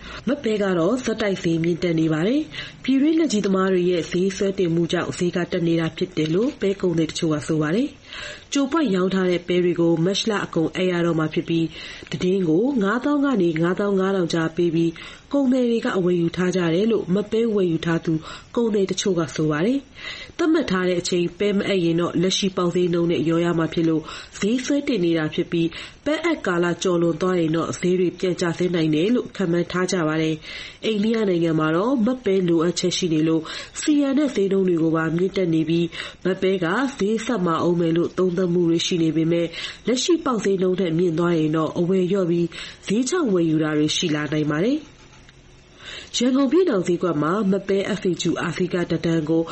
မပဲကတော့ဇက်တိုက်ဈေးမြင့်တက်နေပါတယ်။ပြည်တွင်းလက်ကြီးသမားတွေရဲ့ဈေးဆွဲတင်မှုကြောင့်ဈေးကတက်နေတာဖြစ်တယ်လို့ပဲကုန်သည်တချို့ကဆိုပါတယ်။ကြိုပွက်ရောင်းထားတဲ့ပဲတွေကိုမတ်လအကုန်အဲ့ရတော့မှာဖြစ်ပြီးတင်းကို9000ကနေ 9500ကြားပေးပြီးကုန်သည်တွေကအဝယ်ယူထားကြတယ်လို့မပဲဝယ်ယူထားသူကုန်သည်တချို့ကဆိုပါတယ်။သတ်မှတ်ထားတဲ့အချိန်ပဲမအပ်ရင်တော့လက်ရှိပေါက်ဈေးနှုန်းနဲ့ရောရမှာဖြစ်လို့ဈေးဆွဲတင်နေတာဖြစ်ပြီးပဲအပ်ကာလကျော်လွန်သွားရင်တော့ဈေးတွေပြန်ကျဆင်းနိုင်တယ်လို့ခန့်မှန်းထားကြပါတယ်။အိန္ဒိယနိုင်ငံမှာတော့မပဲလိုအပ်ချက်ရှိနေလို့စီရန်နဲ့ဈေးနှုန်းတွေကိုပါမြင့်တက်နေပြီးမပဲကဈေးဆက်မအောင်မယ်လို့သုံးသပ်မှုတွေရှိနေပေမဲ့လက်ရှိပေါက်ဈေးနှုန်းထက်မြင့်သွားရင်တော့အဝယ်လျော့ပြီးဈေးချောင်ဝယ်ယူတာတွေရှိလာနိုင်ပါတယ်။ရန်ကုန်ပြည်တော်ဈေးကွက်မှာမပဲ FAQ အာဖရိကတတန်းကို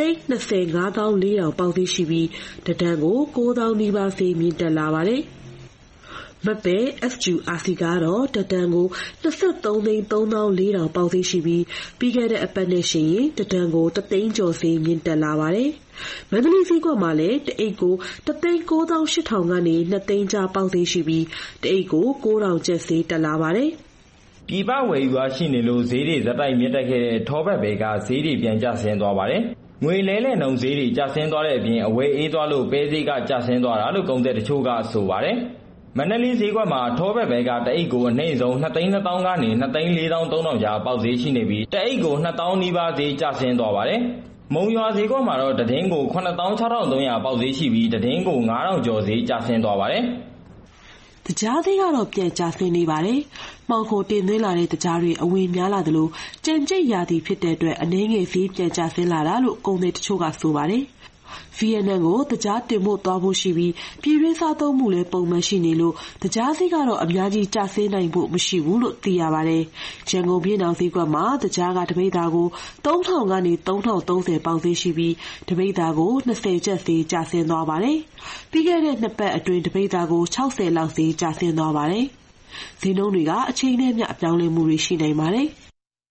$25,400ပေါက်ဈေးရှိပြီးတတန်းကို$9,000နီးပါးဈေးမြင့်တက်လာပါတယ်။မပဲ FQ အာဖရိကတော့တတန်းကို$23,340,000ပေါက်ဈေးရှိပြီးပြီးခဲ့တဲ့အပတ်နဲ့ရှင်ရင်တတန်းကို$1သိန်းကျော်ဈေးမြင့်တက်လာပါတယ်။မန္တလေးဈေးကွက်မှာလည်းတအိတ်ကို$1,980,000ကနေ$2သိန်းကြားပေါက်ဈေးရှိပြီးတအိတ်ကို$9,000ကျပ်ဈေးတက်လာပါတယ်။ပြည်ပဝယ်ယူအားရှိနေလို့ဈေးတွေဇက်တိုက်မြင့်တက်ခဲ့တဲ့ထောပတ်ပဲကဈေးတွေပြန်ကျဆင်းသွားပါတယ်။ငွေလဲလှယ်နှုန်းဈေးတွေကျဆင်းသွားတဲ့အပြင်အဝယ်အေးသွားလို့ပဲဈေးကကျဆင်းသွားတာလို့ကုန်သည်တချို့ကဆိုပါတယ်။မန္တလေးဈေးကွက်မှာထောပတ်ပဲကတအိတ်ကိုအနှိမ့်ဆုံး$2,200,000ကနေ$2,430,000ကြားပေါက်ဈေးရှိနေပြီးတအိတ်ကို$2,000နီးပါးဈေးကျဆင်းသွားပါတယ်။မုံရွာဈေးကွက်မှာတော့တတင်းကို$6,630,000ပေါက်ဈေးရှိပြီးတတင်းကို$9,000ကျော်ဈေးကျဆင်းသွားပါတယ်။တကြားဈေးကတော့ပြန်ကျဆင်းနေပါတယ်။မှောင်ခိုတင်သွင်းလာတဲ့တကြားတွေအဝင်များလာသလိုကြံကြိတ်ရာသီဖြစ်တဲ့အတွက်အနည်းငယ်ဈေးပြန်ကျဆင်းလာတာလို့ကုန်သည်တချို့ကဆိုပါတယ်။ဗီယက်နမ်ကိုတကြားတင်ဖို့သွားဖို့ရှိပြီးပြည်တွင်းစားသုံးမှုလည်းပုံမှန်ရှိနေလို့တကြားဈေးကတော့အများကြီးကျဆင်းနိုင်ဖို့မရှိဘူးလို့သိရပါတယ်။ရန်ကုန်ပြည်တော်ဈေးကွက်မှာတကြားကတပိဿာကို$3,000ကနေ$3,030ပေါက်ဈေးရှိပြီးတပိဿာကို20ကျပ်ဈေးကျဆင်းသွားပါတယ်။ပြီးခဲ့တဲ့2ပတ်အတွင်းတပိဿာကို60လောက်ဈေးကျဆင်းသွားပါတယ်။ဈေးနှုန်းတွေကအချိန်နဲ့မျှအပြောင်းလဲမှုတွေရှိနိုင်ပါတယ်။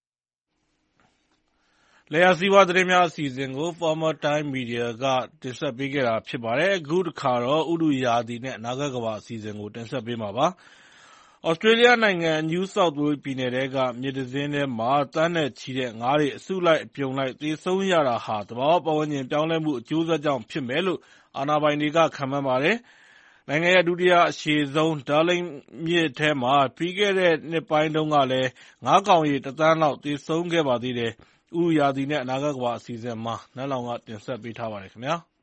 လယ်ယာစီးပွားသတင်းများအစီအစဉ်ကို Former Time Media ကတင်ဆက်ပေးခဲ့တာဖြစ်ပါတယ်။အခုတစ်ခါတော့ဥတုရာသီနဲ့အနာဂတ်ကမ္ဘာအစီအစဉ်ကိုတင်ဆက်ပေးမှာပါ။ဩစတြေးလျနိုင်ငံ New South Wales ပြည်နယ်ထဲကမြစ်တစ်စင်းထဲမှာသန်းနဲ့ချီတဲ့ငါးတွေအစုလိုက်အပြုံလိုက်သေဆုံးရတာဟာသဘာဝပတ်ဝန်းကျင်ပြောင်းလဲမှုအကျိုးဆက်ကြောင့်ဖြစ်မယ်လို့အာဏာပိုင်တွေကခန့်မှန်းပါတယ်။နိုင်ငံရဲ့ဒုတိယအရှည်ဆုံး Darling မြစ်ထဲမှာပြီးခဲ့တဲ့နှစ်ပိုင်းတုန်းကလည်းငါးကောင်ရေ1,000,000 လောက်သေဆုံးခဲ့ပါသေးတယ်။ဥတုရာသီနဲ့အနာဂတ်ကမ္ဘာအစီအစဉ်မှာနန်းလောင်ဝ်ကတင်ဆက်ပေးထားပါတယ်ခင်ဗျာ။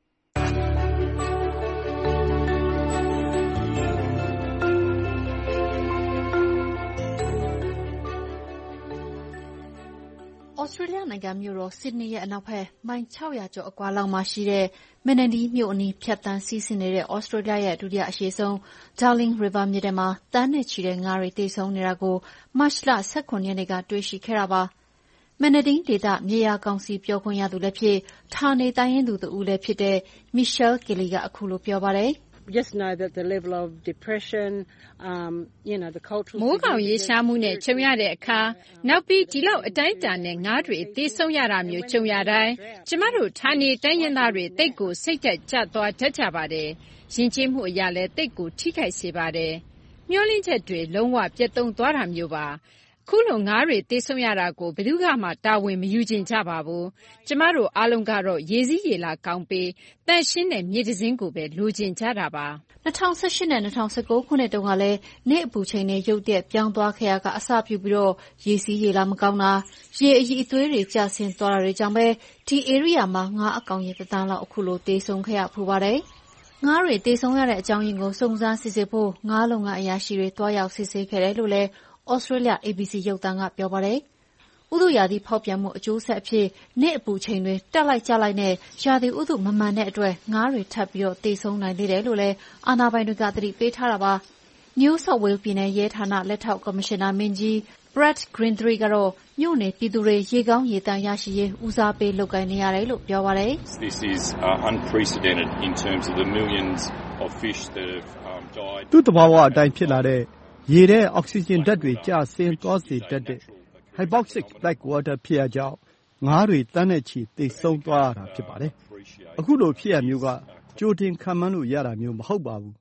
ဩစတြေးလျနိုင်ငံမြို့တော်ဆစ်ဒနီရဲ့အနောက်ဘက်မိုင်600ကျော်အကွာလောက်မှာရှိတဲ့မန်နဒီမြို့အနီးဖြတ်သန်းစီးဆင်းနေတဲ့ဩစတြေးလျရဲ့ဒုတိယအရှည်ဆုံး Darling River မြစ်ထဲမှာသန်းနဲ့ချီတဲ့ငါးတွေသေဆုံးနေတာကိုမတ်လ18 ရက်နေ့ကတွေ့ရှိခဲ့တာပါ။မန်နဒီဒေသမြေယာကောင်စီပြောခွင့်ရသူလည်းဖြစ်ဌာနေတိုင်းရင်းသူတဦးလည်းဖြစ်တဲ့ Michelle Kelly ကအခုလိုပြောပါတယ်။မိုးခေါင်ရေရှားမှုနဲ့ကြုံရတဲ့အခါနောက်ပြီးဒီလောက်အတိုင်းအတာနဲ့ငါးတွေသေဆုံးရတာမျိုးကြုံရတိုင်းကျမတို့ဌာနေတိုင်းရင်းသားတွေသိပ်ကိုစိတ်ဓာတ်ကျသွားတတ်ကြပါတယ်။ယဉ်ကျေးမှုအရလည်းသိပ်ကိုထိခိုက်စေပါတယ်။မျှော်လင့်ချက်တွေလုံးဝပြတ်သုံးသွားတာမျိုးပါ။ခုလိုငါးတွေသေဆုံးရတာကိုဘယ်သူမှတာဝန်မယူချင်ကြပါဘူး။ကျမတို့အားလုံးကတော့ရေစီးရေလာကောင်းပြီးသန့်ရှင်းတဲ့မြေတစ်စင်းကိုပဲလိုချင်ကြတာပါ။ 2018နဲ့2019ခုနှစ်တုန်းကလည်းနေ့အပူချိန်နဲ့ရုတ်တရက်ပြောင်းသွားခဲ့ရကအစပြုပြီးရေစီးရေလာမကောင်းတာရေအရည်အသွေးတွေကျဆင်းသွားတာတွေကြောင့်ပဲဒီဧရိယာမှာငါးအကောင်ရေ1,000,000လောက်အခုလိုသေဆုံးခဲ့ရဖူးပါတယ်။ငါးတွေသေဆုံးရတဲ့အကြောင်းရင်းကိုစုံစမ်းစစ်ဆေးဖို့ငါးလုပ်ငန်းအရာရှိတွေတွားရောက်စစ်ဆေးခဲ့တယ်လို့လည်းဩစတြေးလျ ABC ရုပ်သံကပြောပါတယ်။ဥတုရာသီဖောက်ပြန်မှုအကျိုးဆက်အဖြစ်နေ့အပူချိန်တွေတက်လိုက်ကျလိုက်နဲ့ရာသီဥတုမမှန်တဲ့အတွက်ငါးတွေထပ်ပြီးသေဆုံးနိုင်သေးတယ်လို့လည်းအာဏာပိုင်တွေကသတိပေးထားတာပါ။ New South Wales ပြည်နယ်ရဲဌာနလက်ထောက်ကော်မရှင်နာမင်းကြီး Brett Greenthry ကတော့မြို့နယ်ပြည်သူတွေရေကောင်းရေသန့်ရရှိရေးဦးစားပေးလုပ်ကိုင်နေရတယ်လို့ပြောပါတယ်။ This is unprecedented in terms of the millions of fish that have died. သူ့တဘာဝအတိုင်းဖြစ်လာတဲ့ရေထဲအောက်ဆီဂျင်ဓာတ်တွေကျဆင်းသွားစေတတ်တဲ့ Hypoxic black water ဖြစ်ရကြောင်းငါးတွေသန်းနဲ့ချီသေဆုံးသွားရတာဖြစ်ပါတယ်။အခုလိုဖြစ်ရမျိုးကကြိုတင်ခန့်မှန်းလို့ရတာမျိုးမဟုတ်ပါဘူး။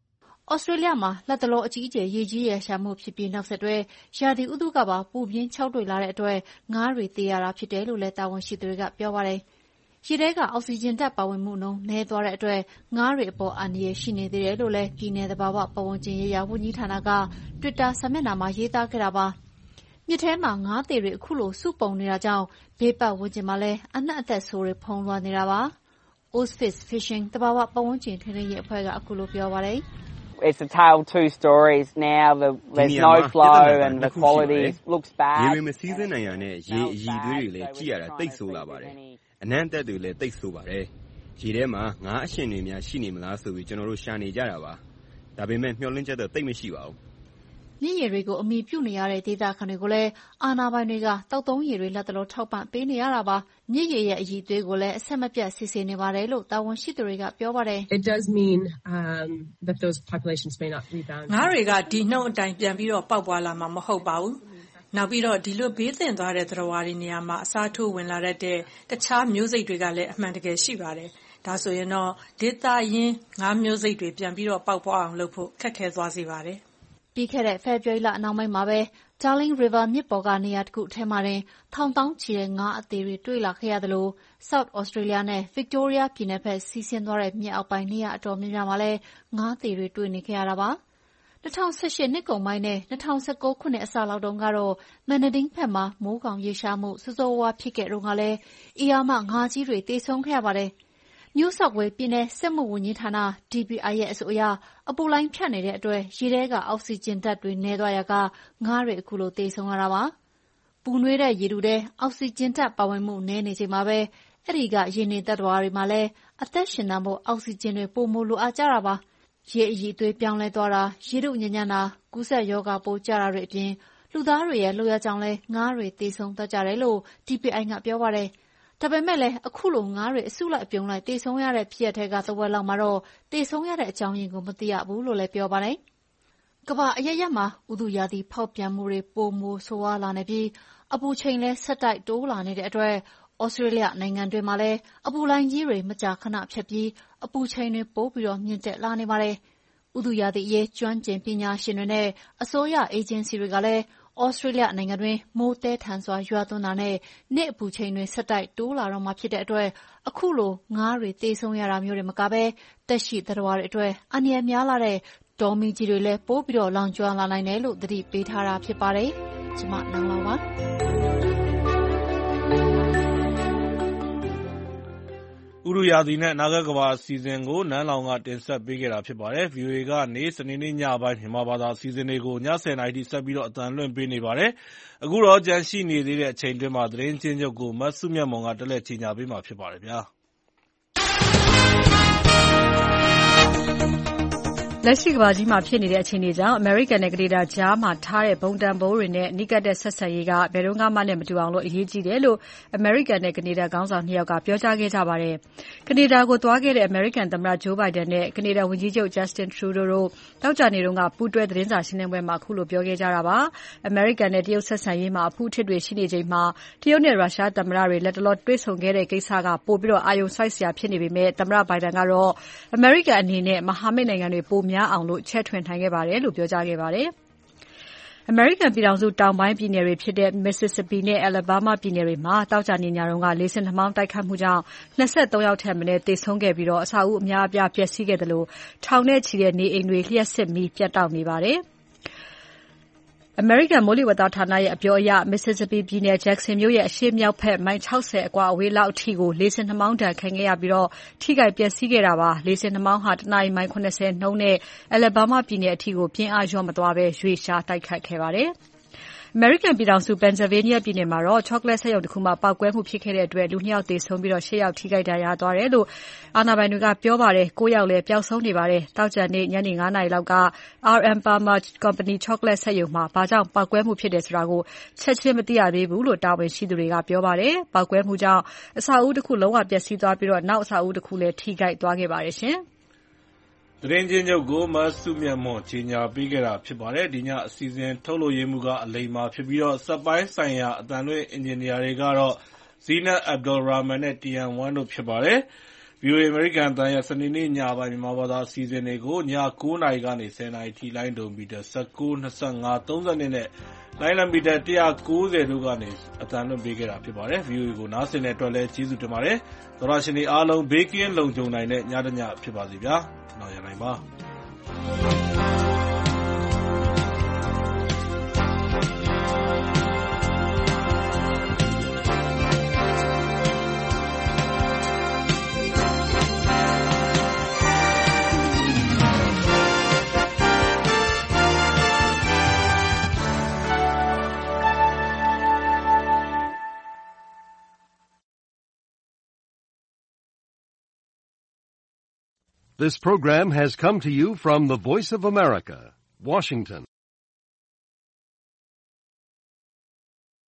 စတြေးလျမှာလတ်တလောအကြီးအကျယ်ရေကြီးရေရှာမှုဖြစ်ပြီးနောက်ဆက်တွဲရာသီဥတုကပါပူပြင်းခြောက်သွေ့လာတဲ့အတွက်ငါးတွေသေရတာဖြစ်တယ်လို့လည်းတာဝန်ရှိသူတွေကပြောပါတယ်။ရေထဲကအောက်ဆီဂျင်ဓာတ်ပါဝင်မှုနှုန်းနည်းသွားတဲ့အတွက်ငါးတွေအပေါ်အန္တရာယ်ရှိနေသေးတယ်လို့လည်းပြည်내သဘာဝပတ်ဝန်းကျင်ရေးရာဝန်ကြီးဌာနက Twitter စာမျက်နှာမှာရေးသားခဲ့တာပါ။မြစ်ထဲမှာငါးသေတွေအခုလိုစုပုံနေတာကြောင့်ဘေးပတ်ဝန်းကျင်မှာလည်းအနှံ့အသက်ဆိုးတွေဖုံးလွှမ်းနေတာပါ။ Ozfis Fishing သဘာဝပတ်ဝန်းကျင်ထိန်းသိမ်းရေးအဖွဲ့ကအခုလိုပြောပါတယ်။ It's a tale of two stories now. There's no flow and the quality looks bad. ရေတွေမစီးဆင်းနိုင်ရတဲ့ရေအရည်သွေးတွေလည်းကြည့်ရတာသိပ်ဆိုးလာပါတယ်။အနံ့အသက်တွေလည်းသိပ်ဆိုးပါတယ်။ရေထဲမှာငါးအရှင်တွေများရှိနေမလားဆိုပြီးကျွန်တော်တို့ရှာနေကြတာပါ။ဒါပေမဲ့မျှော်လင့်ချက်တော့သိပ်မရှိပါဘူး။မြစ်ရေတွေကိုအမီပြုနေရတဲ့ဒေသခံတွေကိုလည်းအာဏာပိုင်တွေကတောက်သုံးရေတွေလက်တလောထောက်ပံ့ပေးနေရတာပါ။မြစ်ရေရဲ့အရည်အသွေးကိုလည်းအဆက်မပြတ်စစ်ဆေးနေပါတယ်လို့တာဝန်ရှိသူတွေကပြောပါတယ်။ It does mean that those populations may not rebound. ငါးတွေကဒီနှုန်းအတိုင်းပြန်ပြီးတော့ပေါက်ပွားလာမှာမဟုတ်ပါဘူး။နောက်ပြီးတော့ဒီလိုဘေးသင့်သွားတဲ့သတ္တဝါတွေနေရာမှာအစားထိုးဝင်လာတဲ့တခြားမျိုးစိတ်တွေကလည်းအမှန်တကယ်ရှိပါတယ်။ဒါဆိုရင်တော့ဒေသရင်းငါးမျိုးစိတ်တွေပြန်ပြီးတော့ပေါက်ပွားအောင်လုပ်ဖို့ခက်ခဲသွားစေပါတယ်။ပြီးခဲ့တဲ့ဖေဖော်ဝါရီလအနောက်ပိုင်းမှာပဲ Darling River မြစ်ပေါ်ကနေရာတစ်ခုထဲမှာတင်ထောင်သောင်းချီတဲ့ငါးအသေးတွေတွေ့လာခဲ့ရသလို South Australia နဲ့ Victoria ပြည်နယ်ဘက်စီးဆင်းသွားတဲ့မြစ်အောက်ပိုင်းနေရာအတော်များများမှာလည်းငါးသေးတွေတွေ့နေခဲ့ရတာပါ။2018နှစ်ကုန်ပိုင်းနဲ့2019ခုနှစ်အစလောက်တုန်းကတော့မန်နဒင်းဘက်မှာမိုးကောင်ရေရှားမှုဆိုးဆိုးဝါးဖြစ်ခဲ့တုန်းကလည်းအီယာမငါးကြီးတွေသေဆုံးခဲ့ရပါတယ်။ New South Wales ပြည်နယ်စက်မှုဝန်ကြီးဌာန DPI ရဲ့အဆိုအရအပူလိုင်းဖြတ်နေတဲ့အတွက်ရေထဲကအောက်ဆီဂျင်ဓာတ်တွေနည်းသွားရာကငါးတွေအခုလိုသေဆုံးရတာပါ။ပူနွေးတဲ့ရေထုထဲအောက်ဆီဂျင်ဓာတ်ပါဝင်မှုနည်းနေချိန်မှာပဲအဲ့ဒီကရေနေသတ္တဝါတွေမှာလည်းအသက်ရှင်သန်ဖို့အောက်ဆီဂျင်တွေပိုမိုလိုအပ်ကြတာပါ။ရေအရည်အသွေးပြောင်းလဲသွားတာရေထုညံ့ညံ့တာကူးစက်ရောဂါပိုးကြတာတွေအပြင်လူသားတွေရဲ့လုပ်ရကြောင်းလဲငါးတွေသေဆုံးတတ်ကြတယ်လို့ DPI ကပြောပါတယ်။ဒါပေမဲ့လည်းအခုလိုငါးတွေအစုလိုက်အပြုံလိုက်သေဆုံးရတဲ့ဖြစ်ရပ်တွေကသဝက်လောက်မှာတော့သေဆုံးရတဲ့အကြောင်းရင်းကိုမသိရဘူးလို့လည်းပြောပါတယ်။ကမ္ဘာအရပ်ရပ်မှာဥတုရာသီဖောက်ပြန်မှုတွေပိုမိုဆိုးဝါးလာနေပြီးအပူချိန်လည်းဆက်တိုက်တိုးလာနေတဲ့အတွက်ဩစတြေးလျနိုင်ငံတွင်းမှာလည်းအပူလိုင်းကြီးတွေမကြာခဏဖြတ်ပြီးအပူချိန်တွေပိုပြီးမြင့်တက်လာနေပါတယ်။ဥတုရာသီအရေးကျွမ်းကျင်ပညာရှင်တွေနဲ့အစိုးရအေဂျင်စီတွေကလည်းဩစတြေးလျနိုင်ငံတွင်းမိုးသည်းထန်စွာရွာသွန်းတာနဲ့နေ့အပူချိန်တွေဆက်တိုက်တိုးလာတော့မှာဖြစ်တဲ့အတွက်အခုလိုငါးတွေသေဆုံးရတာမျိုးတွေမကဘဲတက်ရှိသတ္တဝါတွေအတွက်အန္တရာယ်များလာတဲ့တောမီးကြီးတွေလည်းပိုပြီးလောင်ကျွမ်းလာနိုင်တယ်လို့သတိပေးထားတာဖြစ်ပါတယ်။ကျွန်မနောင်လာပါဥတုရာသီနဲ့အနာဂတ်ကမ္ဘာအစီအစဉ်ကိုနန်းလောင်ကတင်ဆက်ပေးခဲ့တာဖြစ်ပါတယ်။ VOA ကနေစနေနေ့ညပိုင်းမြန်မာဘာသာအစီအစဉ်တွေကိုည10:00နာရီထိဆက်ပြီးအသံလွှင့်ပေးနေပါတယ်။အခုတော့ကြန့်ရှိနေသေးတဲ့အချိန်တွင်းမှာသတင်းချင်းချုပ်ကိုမဆုမြတ်မွန်ကတက်လက်ကြီးညာပေးမှာဖြစ်ပါတယ်ဗျာ။လက်ရှိကမ္ဘာကြီးမှာဖြစ်နေတဲ့အခြေအနေကြောင့်အမေရိကန်နဲ့ကနေဒါကြားမှာထားတဲ့ဘုံတန်ဖိုးတွေနဲ့အနီးကပ်တဲ့ဆက်ဆံရေးကဘယ်တော့မှနဲ့မတူအောင်လို့အရေးကြီးတယ်လို့အမေရိကန်နဲ့ကနေဒါခေါင်းဆောင်2ယောက်ကပြောကြားခဲ့ကြပါတယ်။ကနေဒါကိုသွားခဲ့တဲ့အမေရိကန်သမ္မတ Joe Biden နဲ့ကနေဒါဝန်ကြီးချုပ် Justin Trudeau တို့တောက်ကြနေတုန်းကပူးတွဲသတင်းစာရှင်းလင်းပွဲမှာခုလိုပြောခဲ့ကြတာပါ။အမေရိကန်နဲ့တရုတ်ဆက်ဆံရေးမှာအဖူးအထစ်တွေရှိနေချိန်မှာတရုတ်နဲ့ရုရှားသမ္မတတွေလက်တလောတွေ့ဆုံခဲ့တဲ့ကိစ္စကပိုပြီးအာရုံစိုက်စရာဖြစ်နေပေမဲ့သမ္မတ Biden ကတော့အမေရိကန်အနေနဲ့မဟာမိတ်နိုင်ငံတွေပိုများအောင်လို့ချဲ့ထွင်နိုင်ခဲ့ပါတယ်လို့ပြောကြားခဲ့ပါတယ်။အမေရိကန်ပြည်ထောင်စုတောင်ပိုင်းပြည်နယ်တွေဖြစ်တဲ့ Mississippi နဲ့ Alabama ပြည်နယ်တွေမှာတောက်ကြနေညတုန်းကလေဆင်နှာမောင်းတိုက်ခတ်မှုကြောင့်23ယောက်ထက်မနည်းသေဆုံးခဲ့ပြီးအဆောက်အဦအများအပြားပျက်စီးခဲ့တယ်လို့ထောင်နဲ့ချီတဲ့နေအိမ်တွေလျှပ်စစ်မီးပြတ်တောက်နေပါတယ်။အမေရိကန်မိုးလေဝသဌာနရဲ့အပြောအရ Mississippi ပြည်နယ် Jackson မြို့ရဲ့အရှေ့မြောက်ဘက်မိုင်60အကွာအဝေးလောက်အထိကိုလေဆင်နှာမောင်းဒဏ်ခံခဲ့ရပြီးထိခိုက်ပျက်စီးခဲ့တာပါ။လေဆင်နှာမောင်းဟာတနာရီမိုင်80နှုန်းနဲ့ Alabama ပြည်နယ်အထိကိုပြင်းအားလျော့မသွားဘဲရွေ့ရှားတိုက်ခတ်ခဲ့ပါတယ်။အမေရိကန်ပြည်ထောင်စု Pennsylvania ပြည်နယ်မှာတော့ chocolate စက်ရုံတစ်ခုမှာပေါက်ကွဲမှုဖြစ်ခဲ့တဲ့အတွက်လူ2ယောက်သေဆုံးပြီး8ယောက်ထိခိုက်ဒဏ်ရာရသွားတယ်လို့အာဏာပိုင်တွေကပြောပါတယ်။9ယောက်လည်းပျောက်ဆုံးနေပါတယ်။တောက်ကြနေ့ညနေ9နာရီလောက်က R.M. Palmer Company chocolate စက်ရုံမှာဘာကြောင့်ပေါက်ကွဲမှုဖြစ်တယ်ဆိုတာကိုချက်ချင်းမသိရသေးဘူးလို့တာဝန်ရှိသူတွေကပြောပါတယ်။ပေါက်ကွဲမှုကြောင့်အဆောက်အဦတစ်ခုလုံးဝပျက်စီးသွားပြီးနောက်အဆောက်အဦတစ်ခုလည်းထိခိုက်သွားခဲ့ပါတယ်ရှင်။သတင်းချင်းချုပ်ကိုမဆုမြတ်မွန်ကြီးညာပေးခဲ့တာဖြစ်ပါတယ်။ဒီညအစီအစဉ်ထုတ်လို့ရမှုကအလိမ္မာဖြစ်ပြီးစက်ပိုင်းဆိုင်ရာအတန်လွှင့်အင်ဂျင်နီယာတွေကတော့ Zeenat Abdul Rahman နဲ့ Tian Wan တို့ဖြစ်ပါတယ်။ VOA အမေရိကန်အသံရဲ့စနေနေ့ညပိုင်းမြန်မာဘာသာအစီအစဉ်တွေကိုည9 နာရီကနေ 10 နာရီထိလိုင်းဒုံမီတာ19, 25, 32 နဲ့လိုင်းလံမီတာ190တို့ကနေအသံလွှင့်ပေးခဲ့တာဖြစ်ပါတယ်။ VOA ကိုနားဆင်တဲ့အတွက်လည်းကျေးဇူးတင်ပါတယ်။သောတရှင်တွေအားလုံးဘေးကင်းလုံခြုံနိုင်တဲ့ညတစ်ညဖြစ်ပါစေဗျာ။နောက်ရနိုင်ပါ This program has come to you from the Voice of America, Washington.